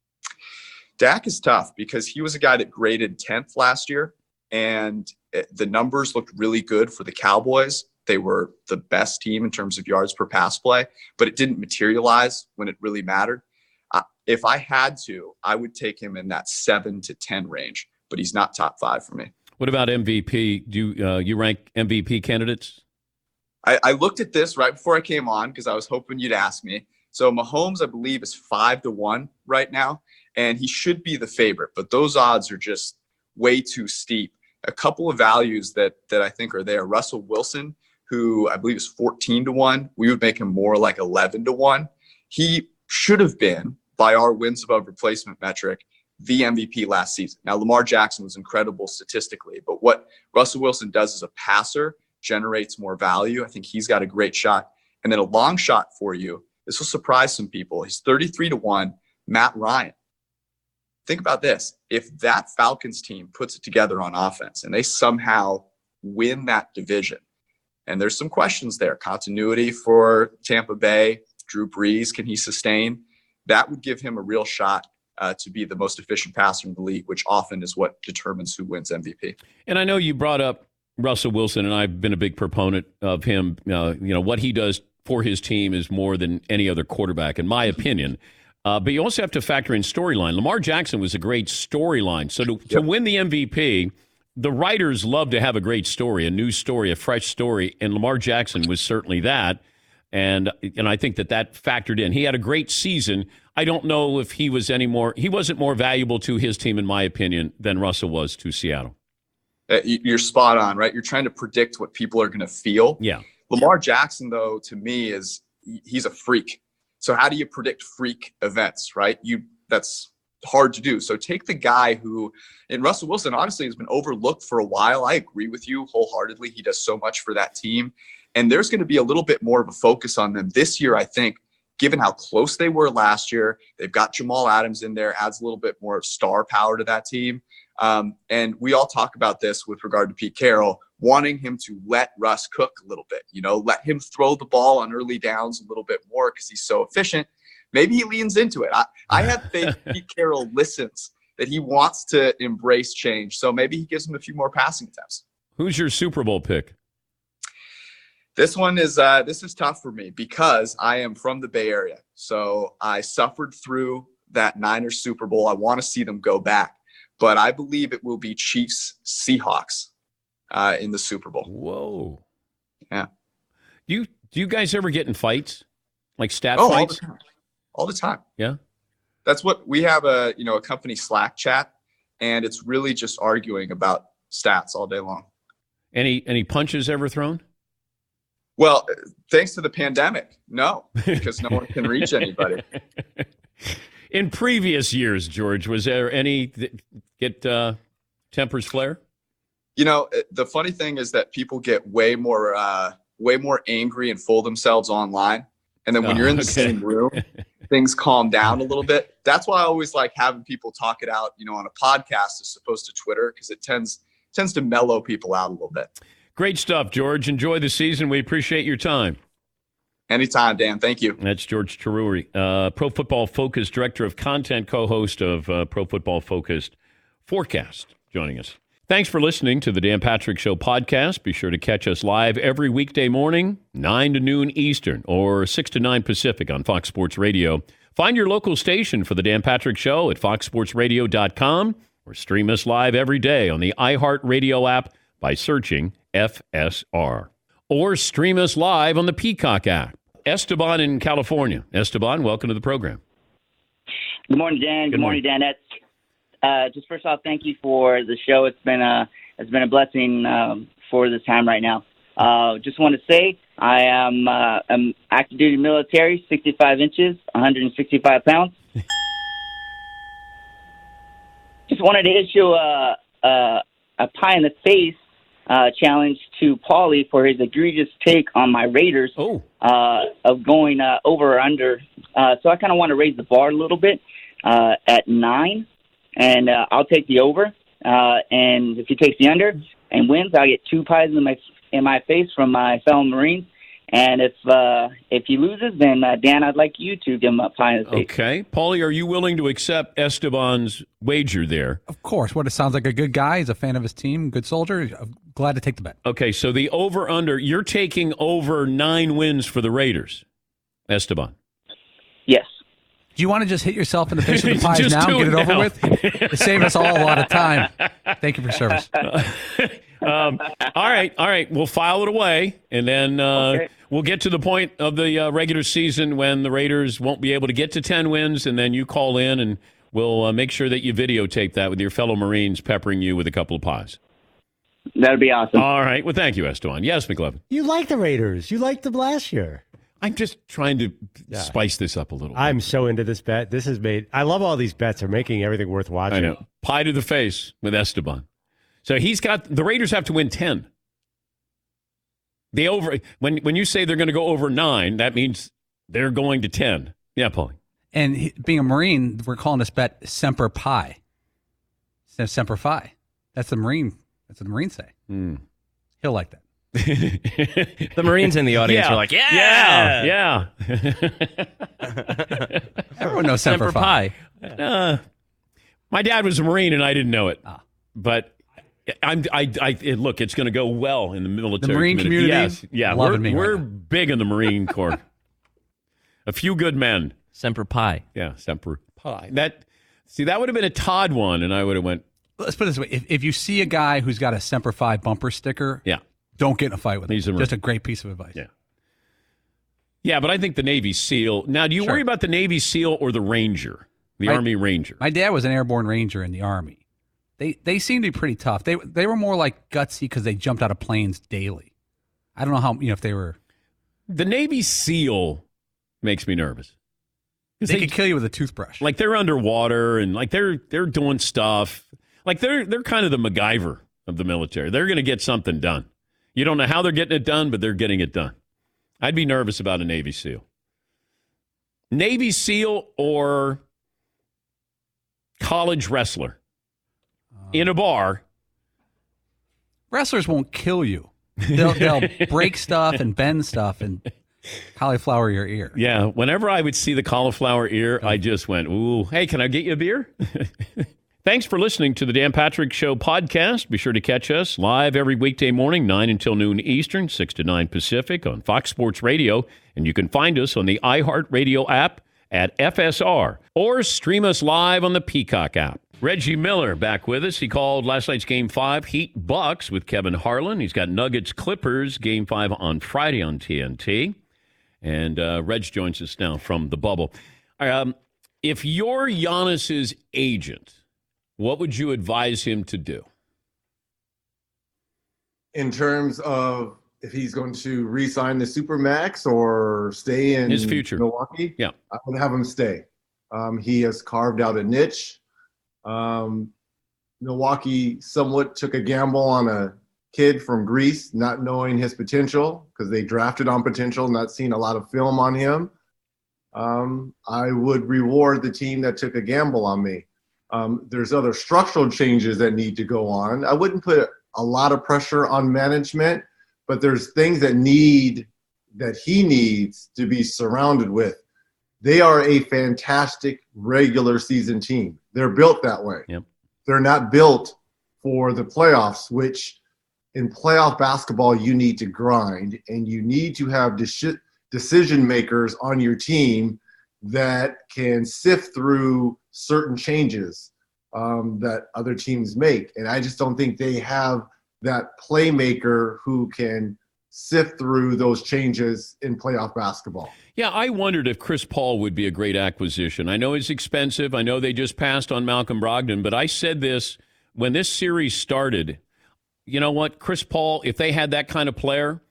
Dak is tough because he was a guy that graded tenth last year, and the numbers looked really good for the Cowboys. They were the best team in terms of yards per pass play, but it didn't materialize when it really mattered. Uh, if I had to, I would take him in that seven to ten range, but he's not top five for me. What about M V P? Do you, uh, you rank M V P candidates? I, I looked at this right before I came on because I was hoping you'd ask me. So Mahomes, I believe, is five to one right now, and he should be the favorite, but those odds are just way too steep. A couple of values that that I think are there. Russell Wilson, who I believe is fourteen to one. We would make him more like eleven to one. He should have been, by our wins above replacement metric, the M V P last season. Now, Lamar Jackson was incredible statistically, but what Russell Wilson does as a passer generates more value. I think he's got a great shot. And then a long shot for you. This will surprise some people. He's thirty-three to one, Matt Ryan. Think about this. If that Falcons team puts it together on offense and they somehow win that division, and there's some questions there, continuity for Tampa Bay, Drew Brees, can he sustain? That would give him a real shot Uh, to be the most efficient passer in the league, which often is what determines who wins M V P. And I know you brought up Russell Wilson, and I've been a big proponent of him. Uh, you know, what he does for his team is more than any other quarterback, in my opinion. Uh, but you also have to factor in storyline. Lamar Jackson was a great storyline. So to, yep. to win the M V P, the writers love to have a great story, a new story, a fresh story, and Lamar Jackson was certainly that. And and I think that that factored in. He had a great season. I don't know if he was any more, he wasn't more valuable to his team, in my opinion, than Russell was to Seattle. Uh, you're spot on, right? You're trying to predict what people are going to feel. Yeah. Lamar Jackson, though, to me, is he's a freak. So how do you predict freak events, right? You that's hard to do. So take the guy who, and Russell Wilson, honestly, has been overlooked for a while. I agree with you wholeheartedly. He does so much for that team. And there's going to be a little bit more of a focus on them this year, I think, given how close they were last year. They've got Jamal Adams in there, adds a little bit more of star power to that team. Um, and we all talk about this with regard to Pete Carroll, wanting him to let Russ cook a little bit, you know, let him throw the ball on early downs a little bit more because he's so efficient. Maybe he leans into it. I, I have faith Pete Carroll listens, that he wants to embrace change. So maybe he gives him a few more passing attempts. Who's your Super Bowl pick? This one is uh, this is tough for me because I am from the Bay Area. So I suffered through that Niners Super Bowl. I want to see them go back, but I believe it will be Chiefs Seahawks uh, in the Super Bowl. Whoa. Yeah. Do you, do you guys ever get in fights? Like stat oh, fights? All the time. All the time. Yeah. That's what we have a, you know, a company Slack chat, and it's really just arguing about stats all day long. Any, any punches ever thrown? Well, thanks to the pandemic, no, because no one can reach anybody. In previous years, George, was there any that get uh, tempers flare? You know, the funny thing is that people get way more, uh, way more angry and fool themselves online, and then when oh, you're in the okay. same room, things calm down a little bit. That's why I always like having people talk it out, you know, on a podcast as opposed to Twitter, because it tends tends to mellow people out a little bit. Great stuff, George. Enjoy the season. We appreciate your time. Anytime, Dan. Thank you. That's George Taruri, uh, Pro Football Focus Director of Content, co-host of uh, Pro Football Focused Forecast, joining us. Thanks for listening to the Dan Patrick Show podcast. Be sure to catch us live every weekday morning, nine to noon Eastern or six to nine Pacific on Fox Sports Radio. Find your local station for the Dan Patrick Show at fox sports radio dot com or stream us live every day on the iHeartRadio app by searching F S R. Or stream us live on the Peacock app. Esteban in California. Esteban, welcome to the program. Good morning, Dan. Good, Good morning, morning, Dan. Uh, just first off, thank you for the show. It's been a it's been a blessing um, for this time right now. Uh, just want to say I am uh, I'm active duty military, sixty-five inches, one hundred sixty-five pounds. Just wanted to issue a, a, a pie in the face uh, challenge to Paulie for his egregious take on my Raiders oh. uh, of going uh, over or under. Uh, so I kind of want to raise the bar a little bit uh, at nine, and uh, I'll take the over. Uh, and if he takes the under and wins, I'll get two pies in my in my face from my fellow Marines. And if uh, if he loses, then uh, Dan, I'd like you to give him a pie in the face. Okay, Paulie, are you willing to accept Esteban's wager there? Of course. What it sounds like a good guy. He's a fan of his team, good soldier. I'm glad to take the bet. Okay, so the over under. You're taking over nine wins for the Raiders, Esteban. Yes. Do you want to just hit yourself in the face with the pies Just now and do get it it over now. with? To save us all a lot of time. Thank you for your service. um, all right, all right. We'll file it away, and then uh, Okay. we'll get to the point of the uh, regular season when the Raiders won't be able to get to ten wins, and then you call in, and we'll uh, make sure that you videotape that with your fellow Marines peppering you with a couple of pies. That'd be awesome. All right. Well, thank you, Esteban. Yes, McLevin. You like the Raiders. You liked them last year. I'm just trying to Yeah. spice this up a little bit. I'm so into this bet. This has made. I love all these bets. They're making everything worth watching. I know. Pie to the face with Esteban. So he's got the Raiders have to win ten. The over when when you say they're going to go over nine, that means they're going to ten. Yeah, Paulie. And he, being a Marine, we're calling this bet Semper Pi. Instead of Semper Fi. That's the Marine. That's what the Marines say. Mm. He'll like that. The Marines in the audience Yeah. are like, yeah, Yeah, yeah. Everyone knows Semper, Semper Fi. Uh, my dad was a Marine, and I didn't know it. Ah. But I'm, I, I, it- look, it's going to go well in the military. The Marine community, Yes, yeah, loving we're, me right we're now. big in the Marine Corps. A few good men. Semper Pi. Yeah, Semper Pi. That see, that would have been a Todd one, and I would have went. Let's put it this way. If, if you see a guy who's got a Semper Fi bumper sticker, Yeah, don't get in a fight with him. He's a Marine. Just a great piece of advice. Yeah. yeah, but I think the Navy SEAL. Now, do you Sure. worry about the Navy SEAL or the Ranger, the My- Army Ranger? My dad was an airborne ranger in the Army. They they seemed to be pretty tough. They they were more like gutsy because they jumped out of planes daily. I don't know how you know if they were. The Navy SEAL makes me nervous. 'Cause They, could kill you with a toothbrush. Like they're underwater and like they're they're doing stuff. Like they're they're kind of the MacGyver of the military. They're going to get something done. You don't know how they're getting it done, but they're getting it done. I'd be nervous about a Navy SEAL. Navy SEAL or college wrestler in a bar. Wrestlers won't kill you. They'll they'll break stuff and bend stuff and cauliflower your ear. Yeah, whenever I would see the cauliflower ear, I just went, ooh, hey, can I get you a beer? Thanks for listening to the Dan Patrick Show podcast. Be sure to catch us live every weekday morning, nine until noon Eastern, six to nine Pacific on Fox Sports Radio. And you can find us on the iHeartRadio app at F S R or stream us live on the Peacock app. Reggie Miller back with us. He called last night's Game five Heat Bucks with Kevin Harlan. He's got Nuggets Clippers Game five on Friday on T N T. And uh, Reg joins us now from the bubble. Um, if you're Giannis's agent, what would you advise him to do? In terms of if he's going to re-sign the Supermax or stay in His future. Milwaukee, Yeah. I would have him stay. Um, he has carved out a niche. Um, Milwaukee somewhat took a gamble on a kid from Greece, not knowing his potential because they drafted on potential, not seeing a lot of film on him. Um, I would reward the team that took a gamble on me. Um, there's other structural changes that need to go on. I wouldn't put a lot of pressure on management, but there's things that need that he needs to be surrounded with. They are a fantastic regular season team. They're built that way. Yep. They're not built for the playoffs, which in playoff basketball, you need to grind and you need to have deci- decision makers on your team that can sift through certain changes um, that other teams make. And I just don't think they have that playmaker who can sift through those changes in playoff basketball. Yeah, I wondered if Chris Paul would be a great acquisition. I know it's expensive. I know they just passed on Malcolm Brogdon, but I said this when this series started. You know what? Chris Paul, if they had that kind of player,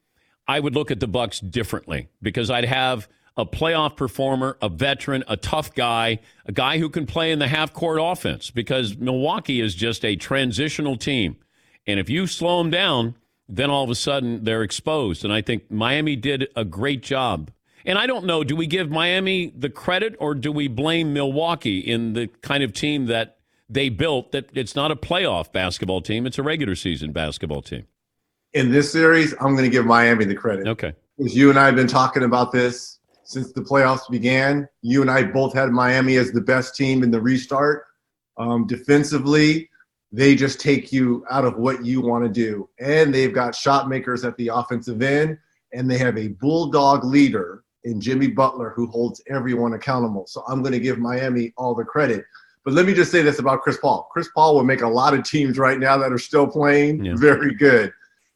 I would look at the Bucks differently because I'd have a playoff performer, a veteran, a tough guy, a guy who can play in the half-court offense because Milwaukee is just a transitional team. And if you slow them down, then all of a sudden they're exposed. And I think Miami did a great job. And I don't know, do we give Miami the credit or do we blame Milwaukee in the kind of team that they built, that it's not a playoff basketball team, it's a regular season basketball team? In this series, I'm going to give Miami the credit. Okay. Because you and I have been talking about this since the playoffs began. You and I both had Miami as the best team in the restart. Um, defensively, they just take you out of what you want to do. And they've got shot makers at the offensive end, and they have a bulldog leader in Jimmy Butler who holds everyone accountable. So I'm going to give Miami all the credit. But let me just say this about Chris Paul. Chris Paul will make a lot of teams right now that are still playing Yeah. very good.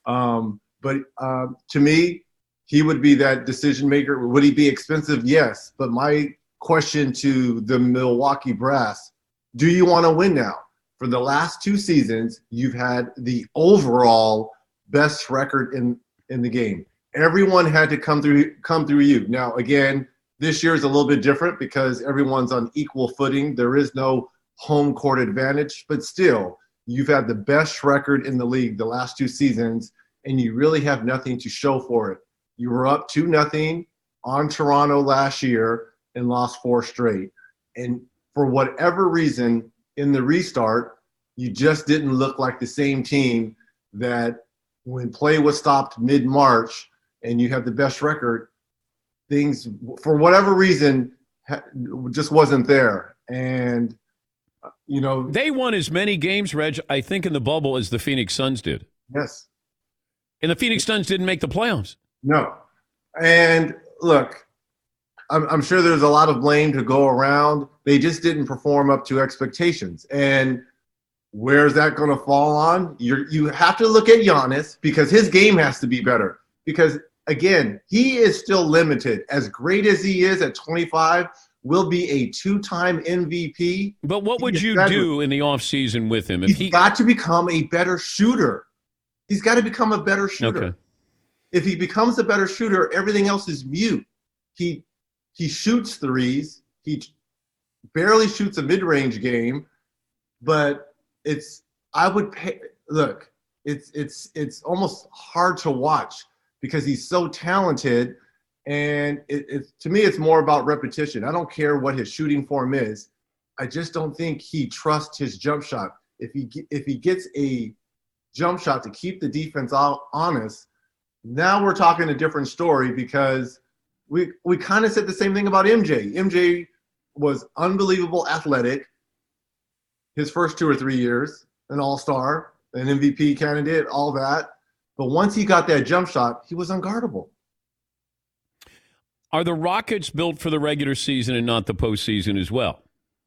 Um, but uh, to me, he would be that decision maker. Would he be expensive? Yes. But my question to the Milwaukee Brass, do you want to win now? For the last two seasons, you've had the overall best record in, in the game. Everyone had to come through come through you. Now, again, this year is a little bit different because everyone's on equal footing. There is no home court advantage, but still, you've had the best record in the league the last two seasons, and you really have nothing to show for it. You were up two nothing on Toronto last year and lost four straight. And for whatever reason, in the restart, you just didn't look like the same team that when play was stopped mid-March and you have the best record, things, for whatever reason, just wasn't there. And, you know. They won as many games, Reg, I think, in the bubble as the Phoenix Suns did. Yes. And the Phoenix Suns didn't make the playoffs. No. And look, I'm, I'm sure there's a lot of blame to go around. They just didn't perform up to expectations. And where's that going to fall on? You're, you have to look at Giannis because his game has to be better. Because, again, he is still limited. As great as he is at twenty-five, will be a two-time M V P. But what would you do in the offseason with him? If He's he got to become a better shooter. He's got to become a better shooter. Okay. If he becomes a better shooter, everything else is mute. He he shoots threes. He barely shoots a mid-range game, but it's I would pay look, it's it's it's almost hard to watch because he's so talented, and it, it to me it's more about repetition. I don't care what his shooting form is. I just don't think he trusts his jump shot. If he if he gets a jump shot to keep the defense honest, now we're talking a different story because we we kind of said the same thing about M J. M J was unbelievable athletic his first two or three years, an all-star, an M V P candidate, all that. But once he got that jump shot, he was unguardable. Are the Rockets built for the regular season and not the postseason as well?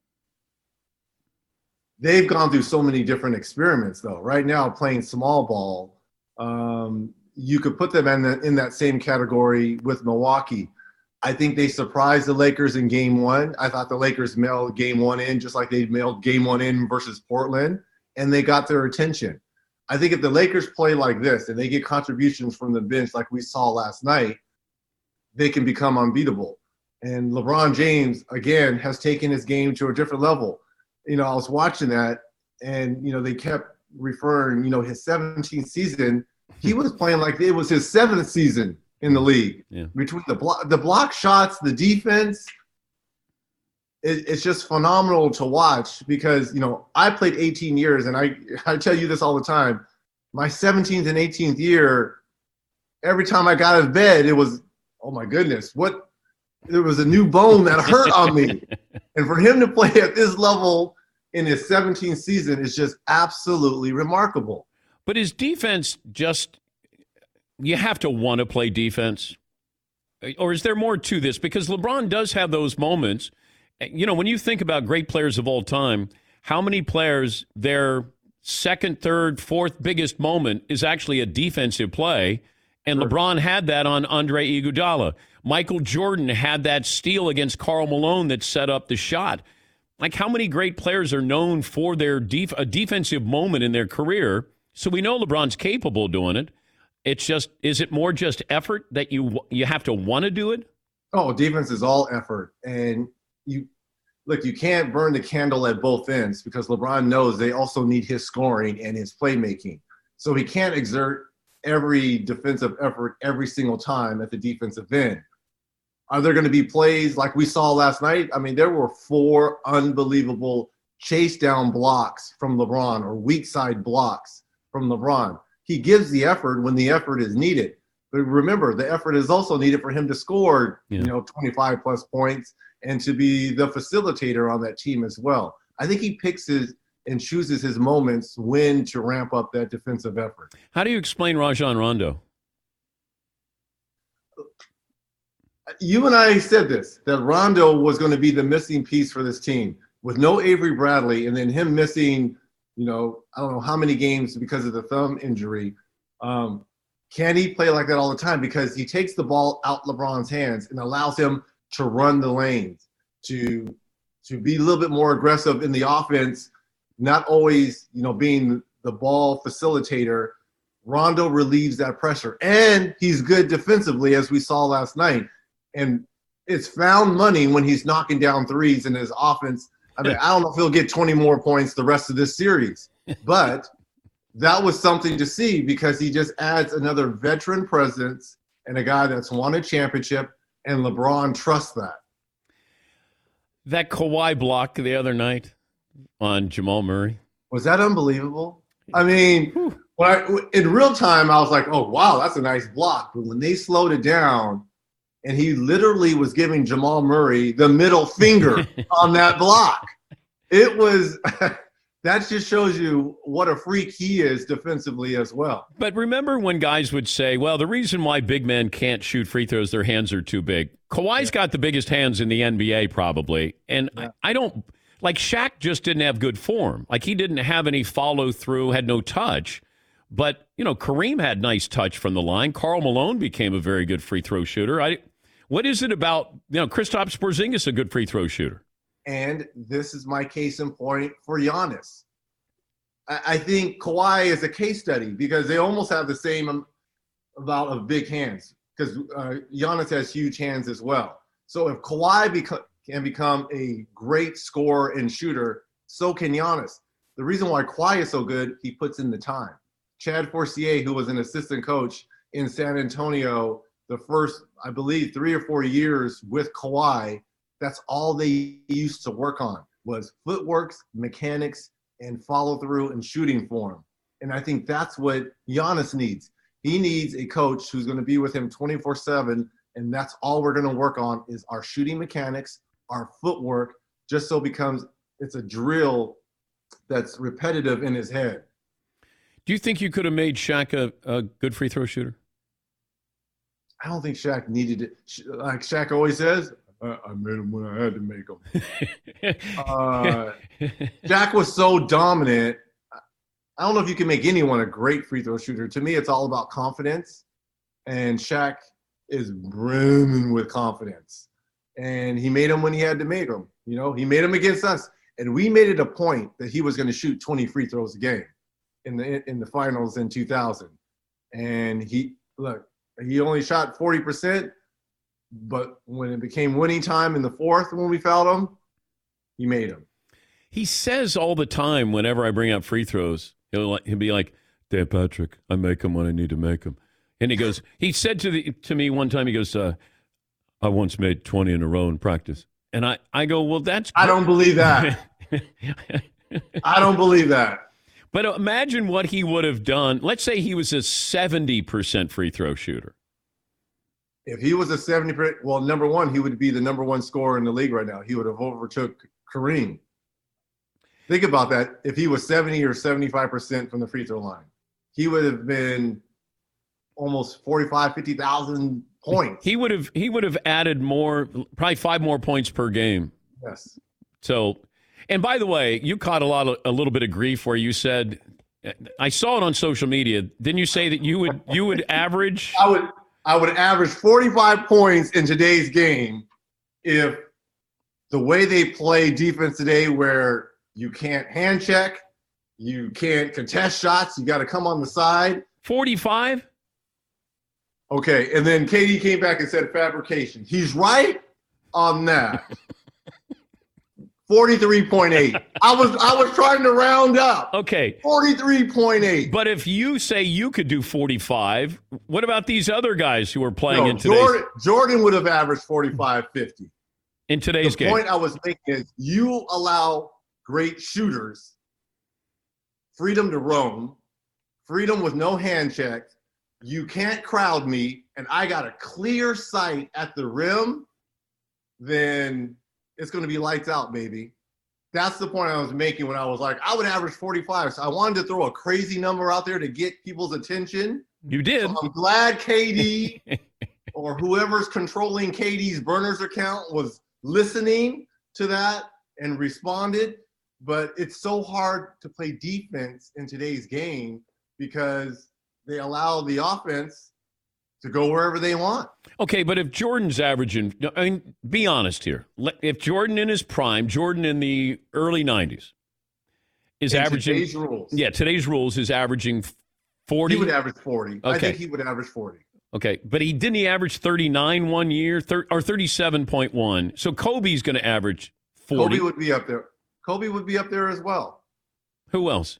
They've gone through so many different experiments, though. Right now, playing small ball, um, you could put them in, the, in that same category with Milwaukee. I think they surprised the Lakers in game one. I thought the Lakers mailed game one in just like they mailed game one in versus Portland, and they got their attention. I think if the Lakers play like this and they get contributions from the bench like we saw last night, they can become unbeatable. And LeBron James, again, has taken his game to a different level. You know, I was watching that, and, you know, they kept referring, you know, his seventeenth season, he was playing like it was his seventh season in the league. Yeah. Between the block, the block shots, the defense, it, it's just phenomenal to watch because, you know, I played eighteen years, and I, I tell you this all the time. My seventeenth and eighteenth year, every time I got out of bed, it was, oh, my goodness, what – there was a new bone that hurt on me. And for him to play at this level in his seventeenth season is just absolutely remarkable. But his defense just – you have to want to play defense? Or is there more to this? Because LeBron does have those moments. You know, when you think about great players of all time, how many players their second, third, fourth biggest moment is actually a defensive play? And sure. LeBron had that on Andre Iguodala. Michael Jordan had that steal against Karl Malone that set up the shot. Like, how many great players are known for their def- a defensive moment in their career? So we know LeBron's capable of doing it. It's just, is it more just effort that you you have to want to do it? Oh, defense is all effort. And you look, you can't burn the candle at both ends because LeBron knows they also need his scoring and his playmaking. So he can't exert every defensive effort every single time at the defensive end. Are there going to be plays like we saw last night? I mean, there were four unbelievable chase down blocks from LeBron or weak side blocks from LeBron. He gives the effort when the effort is needed. But remember, the effort is also needed for him to score, yeah. you know, twenty-five plus points and to be the facilitator on that team as well. I think he picks his and chooses his moments when to ramp up that defensive effort. How do you explain Rajon Rondo? You and I said this, that Rondo was going to be the missing piece for this team. With no Avery Bradley and then him missing, you know, I don't know how many games because of the thumb injury. Um, can he play like that all the time? Because he takes the ball out LeBron's hands and allows him to run the lanes, to to be a little bit more aggressive in the offense, not always, you know, being the ball facilitator. Rondo relieves that pressure. And he's good defensively, as we saw last night. And it's found money when he's knocking down threes in his offense. I mean, I don't know if he'll get twenty more points the rest of this series, but that was something to see because he just adds another veteran presence and a guy that's won a championship, and LeBron trusts that. That Kawhi block the other night on Jamal Murray. Was that unbelievable? I mean, when I, in real time, I was like, oh, wow, that's a nice block. But when they slowed it down, and he literally was giving Jamal Murray the middle finger on that block. It was – that just shows you what a freak he is defensively as well. But remember when guys would say, well, the reason why big men can't shoot free throws, their hands are too big. Kawhi's yeah. got the biggest hands in the N B A probably. And yeah. I, I don't – like Shaq just didn't have good form. Like he didn't have any follow-through, had no touch. But, you know, Kareem had nice touch from the line. Karl Malone became a very good free throw shooter. I – What is it about, you know, Kristaps Porzingis, a good free throw shooter? And this is my case in point for Giannis. I, I think Kawhi is a case study because they almost have the same amount of big hands because uh, Giannis has huge hands as well. So if Kawhi beco- can become a great scorer and shooter, so can Giannis. The reason why Kawhi is so good, he puts in the time. Chad Forcier, who was an assistant coach in San Antonio, the first, I believe, three or four years with Kawhi, that's all they used to work on was footworks, mechanics, and follow-through and shooting form. And I think that's what Giannis needs. He needs a coach who's going to be with him twenty-four seven, and that's all we're going to work on is our shooting mechanics, our footwork, just so it becomes it's a drill that's repetitive in his head. Do you think you could have made Shaq a, a good free throw shooter? I don't think Shaq needed it. Like Shaq always says, I, I made him when I had to make him. uh, Shaq was so dominant. I don't know if you can make anyone a great free throw shooter. To me, it's all about confidence. And Shaq is brimming with confidence. And he made them when he had to make them. You know, he made them against us. And we made it a point that he was going to shoot twenty free throws a game in the in the finals in two thousand. And he, look, he only shot forty percent, but when it became winning time in the fourth when we fouled him, he made him. He says all the time whenever I bring up free throws, he'll, he'll be like, Dan Patrick, I make them when I need to make them. And he goes, he said to the to me one time, he goes, uh, I once made twenty in a row in practice. And I, I go, well, that's great. I don't believe that. I don't believe that. But imagine what he would have done. Let's say he was a seventy percent free throw shooter. If he was a seventy percent, well, number one, he would be the number one scorer in the league right now. He would have overtook Kareem. Think about that. If he was seventy or seventy-five percent from the free throw line, he would have been almost forty-five, fifty thousand points. He would have he would have added more, probably five more points per game. Yes. So, and by the way, you caught a lot of, a little bit of grief where you said, I saw it on social media. Didn't you say that you would you would average? I would I would average forty-five points in today's game if the way they play defense today, where you can't hand check, you can't contest shots, you got to come on the side. forty-five? Okay, and then K D came back and said fabrication. He's right on that. forty-three point eight. I was I was trying to round up. Okay. forty-three point eight. But if you say you could do forty-five, what about these other guys who are playing No, in today's Jordan, Jordan would have averaged forty-five, fifty. in today's the game? The point I was making is you allow great shooters freedom to roam, freedom with no hand checks. You can't crowd me, and I got a clear sight at the rim, then it's going to be lights out, baby. That's the point I was making when I was like, I would average forty-five. So I wanted to throw a crazy number out there to get people's attention. You did. So I'm glad K D or whoever's controlling K D's burners account was listening to that and responded. But it's so hard to play defense in today's game because they allow the offense to go wherever they want. Okay, but if Jordan's averaging, I mean, be honest here. If Jordan in his prime, Jordan in the early nineties is in averaging. Today's rules. Yeah, today's rules is averaging forty. He would average forty. Okay. I think he would average forty. Okay, but he didn't he average thirty-nine one year thir- or thirty-seven point one. So Kobe's going to average forty. Kobe would be up there. Kobe would be up there as well. Who else?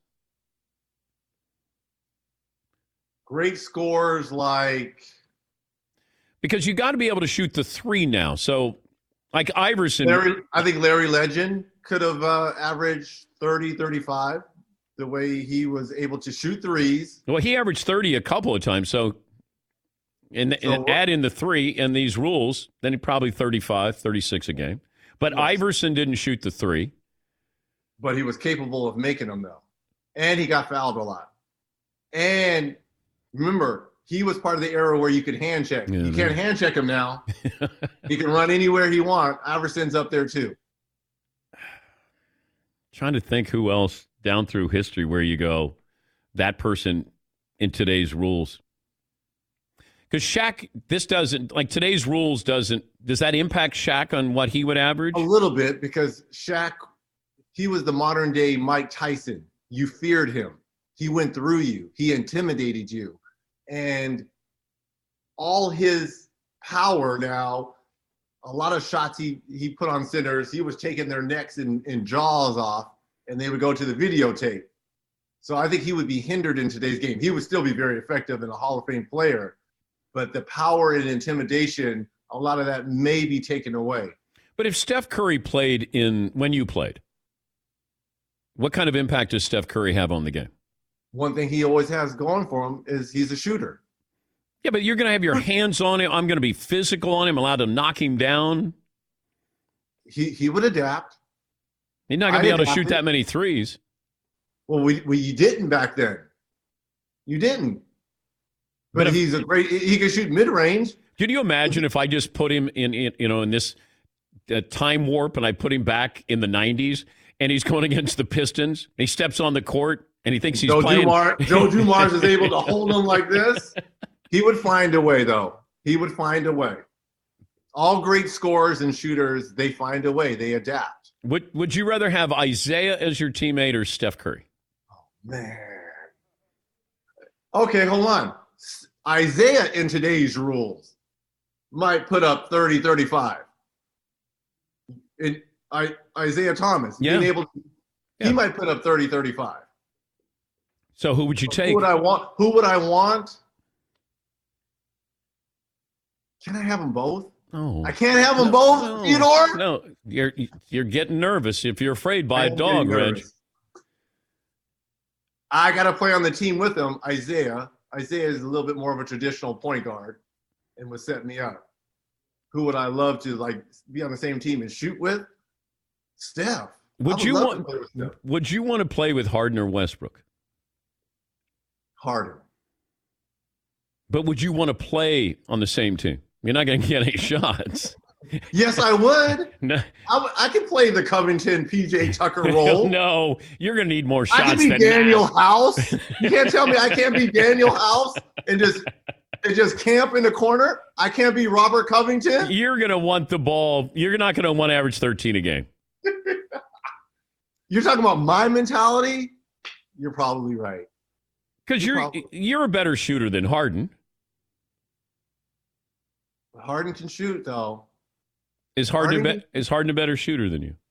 Great scores like because you got to be able to shoot the three now. So like Iverson, Larry, I think Larry Legend could have uh, averaged thirty, thirty-five the way he was able to shoot threes. Well, he averaged thirty a couple of times. So and, So- and add in the three and these rules, then he probably thirty-five, thirty-six a game. But Yes. Iverson didn't shoot the three. But he was capable of making them, though. And he got fouled a lot. And remember, he was part of the era where you could hand check. Yeah, you yeah. can't hand check him now. He can run anywhere he wants. Iverson's up there, too. Trying to think who else down through history where you go, that person in today's rules. Because Shaq, this doesn't, like today's rules doesn't, does that impact Shaq on what he would average? A little bit, because Shaq, he was the modern-day Mike Tyson. You feared him. He went through you. He intimidated you. And all his power now, a lot of shots he, he put on centers, he was taking their necks and, and jaws off, and they would go to the videotape. So I think he would be hindered in today's game. He would still be very effective and a Hall of Fame player, but the power and intimidation, a lot of that may be taken away. But if Steph Curry played in, when you played, what kind of impact does Steph Curry have on the game? One thing he always has going for him is he's a shooter. Yeah, but you're going to have your hands on him. I'm going to be physical on him, allowed to knock him down. He he would adapt. He's not going to I be able to shoot adapted. that many threes. Well, we, we you didn't back then. You didn't. But, But if- he's a great. He can shoot mid range. Can you imagine if I just put him in, in you know, in this uh, time warp and I put him back in the nineties and he's going against the Pistons? He steps on the court and he thinks he's Joe playing. Dumars, Joe Dumars is able to hold him like this. He would find a way, though. He would find a way. All great scorers and shooters, they find a way. They adapt. Would Would you rather have Isaiah as your teammate or Steph Curry? Man. Okay, hold on. S- Isaiah in today's rules might put up thirty, thirty-five. It, I, Isaiah Thomas, Yeah. being able to, Yeah. he might put up thirty, thirty-five. So who would you take? Who would I want? Who would I want? Can I have them both? Oh. I can't have them both, No, Theodore. No, you're you're getting nervous if you're afraid by I a am dog, getting Reg. nervous. I got to play on the team with him, Isaiah. Isaiah is a little bit more of a traditional point guard and would set me up. Who would I love to like be on the same team and shoot with? Steph. I Would you love want? to play with Steph. Would you want to play with Harden or Westbrook? Harden. But would you want to play on the same team? You're not going to get any shots. Yes, I would. No, I, w- I can play the Covington P J Tucker role. no, you're going to need more shots I can be than Daniel that. House. You can't tell me I can't be Daniel House and just and just camp in the corner. I can't be Robert Covington. You're going to want the ball. You're not going to want to average thirteen a game. You're talking about my mentality? You're probably right. Because you're Probably. you're a better shooter than Harden. Harden can shoot, though. Is Harden, Harden- a be- is Harden a better shooter than you?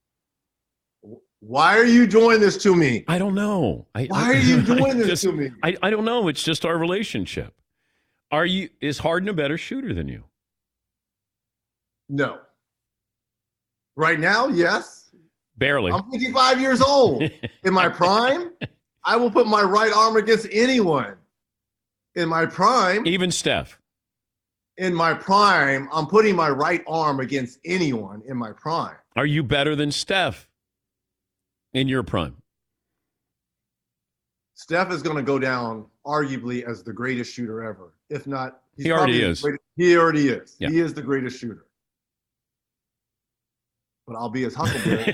Why are you doing this to me? I don't know. I, Why are you doing this just- to me? I, I don't know. It's just our relationship. Are you? Is Harden a better shooter than you? No. Right now, yes. Barely. I'm fifty-five years old. In my prime, I will put my right arm against anyone. In my prime, Even Steph. in my prime, I'm putting my right arm against anyone in my prime. Are you better than Steph in your prime? Steph is going to go down arguably as the greatest shooter ever. If not, he's He already probably the is. greatest- He already is. Yeah. He is the greatest shooter. But I'll be his huckleberry.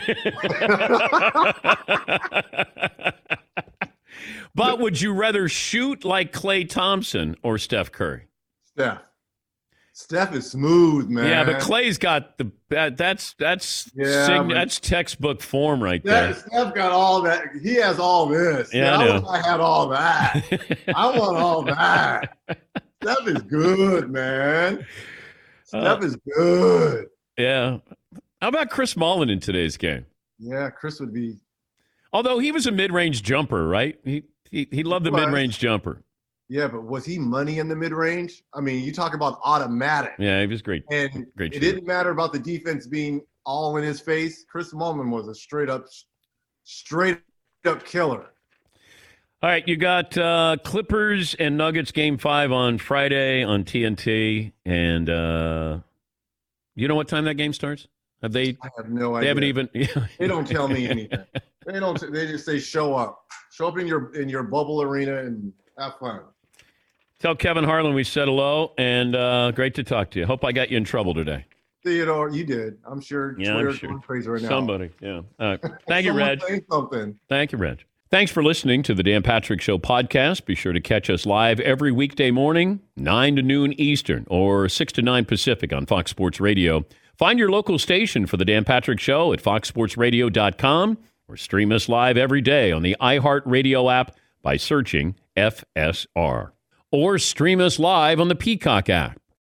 But would you rather shoot like Klay Thompson or Steph Curry? Steph. Steph is smooth, man. Yeah, but Clay's got the that, that's that's Yeah, sign- but- that's textbook form right Steph, there. Steph got all that. He has all this. Yeah, Man, I I, know. wish I had all that. I want all that. Steph is good, man. Steph Uh, is good. Yeah. How about Chris Mullin in today's game? Yeah, Chris would be. Although he was a mid-range jumper, right? He he, he loved the He was. mid-range jumper. Yeah, but was he money in the mid range? I mean, you talk about automatic. Yeah, he was great. And Great it shooter. didn't matter about the defense being all in his face. Chris Mullin was a straight up, straight up killer. All right, you got uh, Clippers and Nuggets game five on Friday on T N T, and uh, you know what time that game starts? Have they? I have no They idea. haven't even. They don't tell me anything. They don't. They just say show up. Show up in your in your bubble arena and have fun. Tell Kevin Harlan we said hello, and uh, great to talk to you. Hope I got you in trouble today. Theodore, you did. I'm sure. Yeah, Twitter's I'm sure. going crazy right now. Somebody, yeah. All right. Thank you, Someone Reg. say something. Thank you, Reg. Thanks for listening to the Dan Patrick Show podcast. Be sure to catch us live every weekday morning, nine to noon Eastern or six to nine Pacific on Fox Sports Radio. Find your local station for the Dan Patrick Show at fox sports radio dot com or stream us live every day on the iHeartRadio app by searching F S R. Or stream us live on the Peacock app.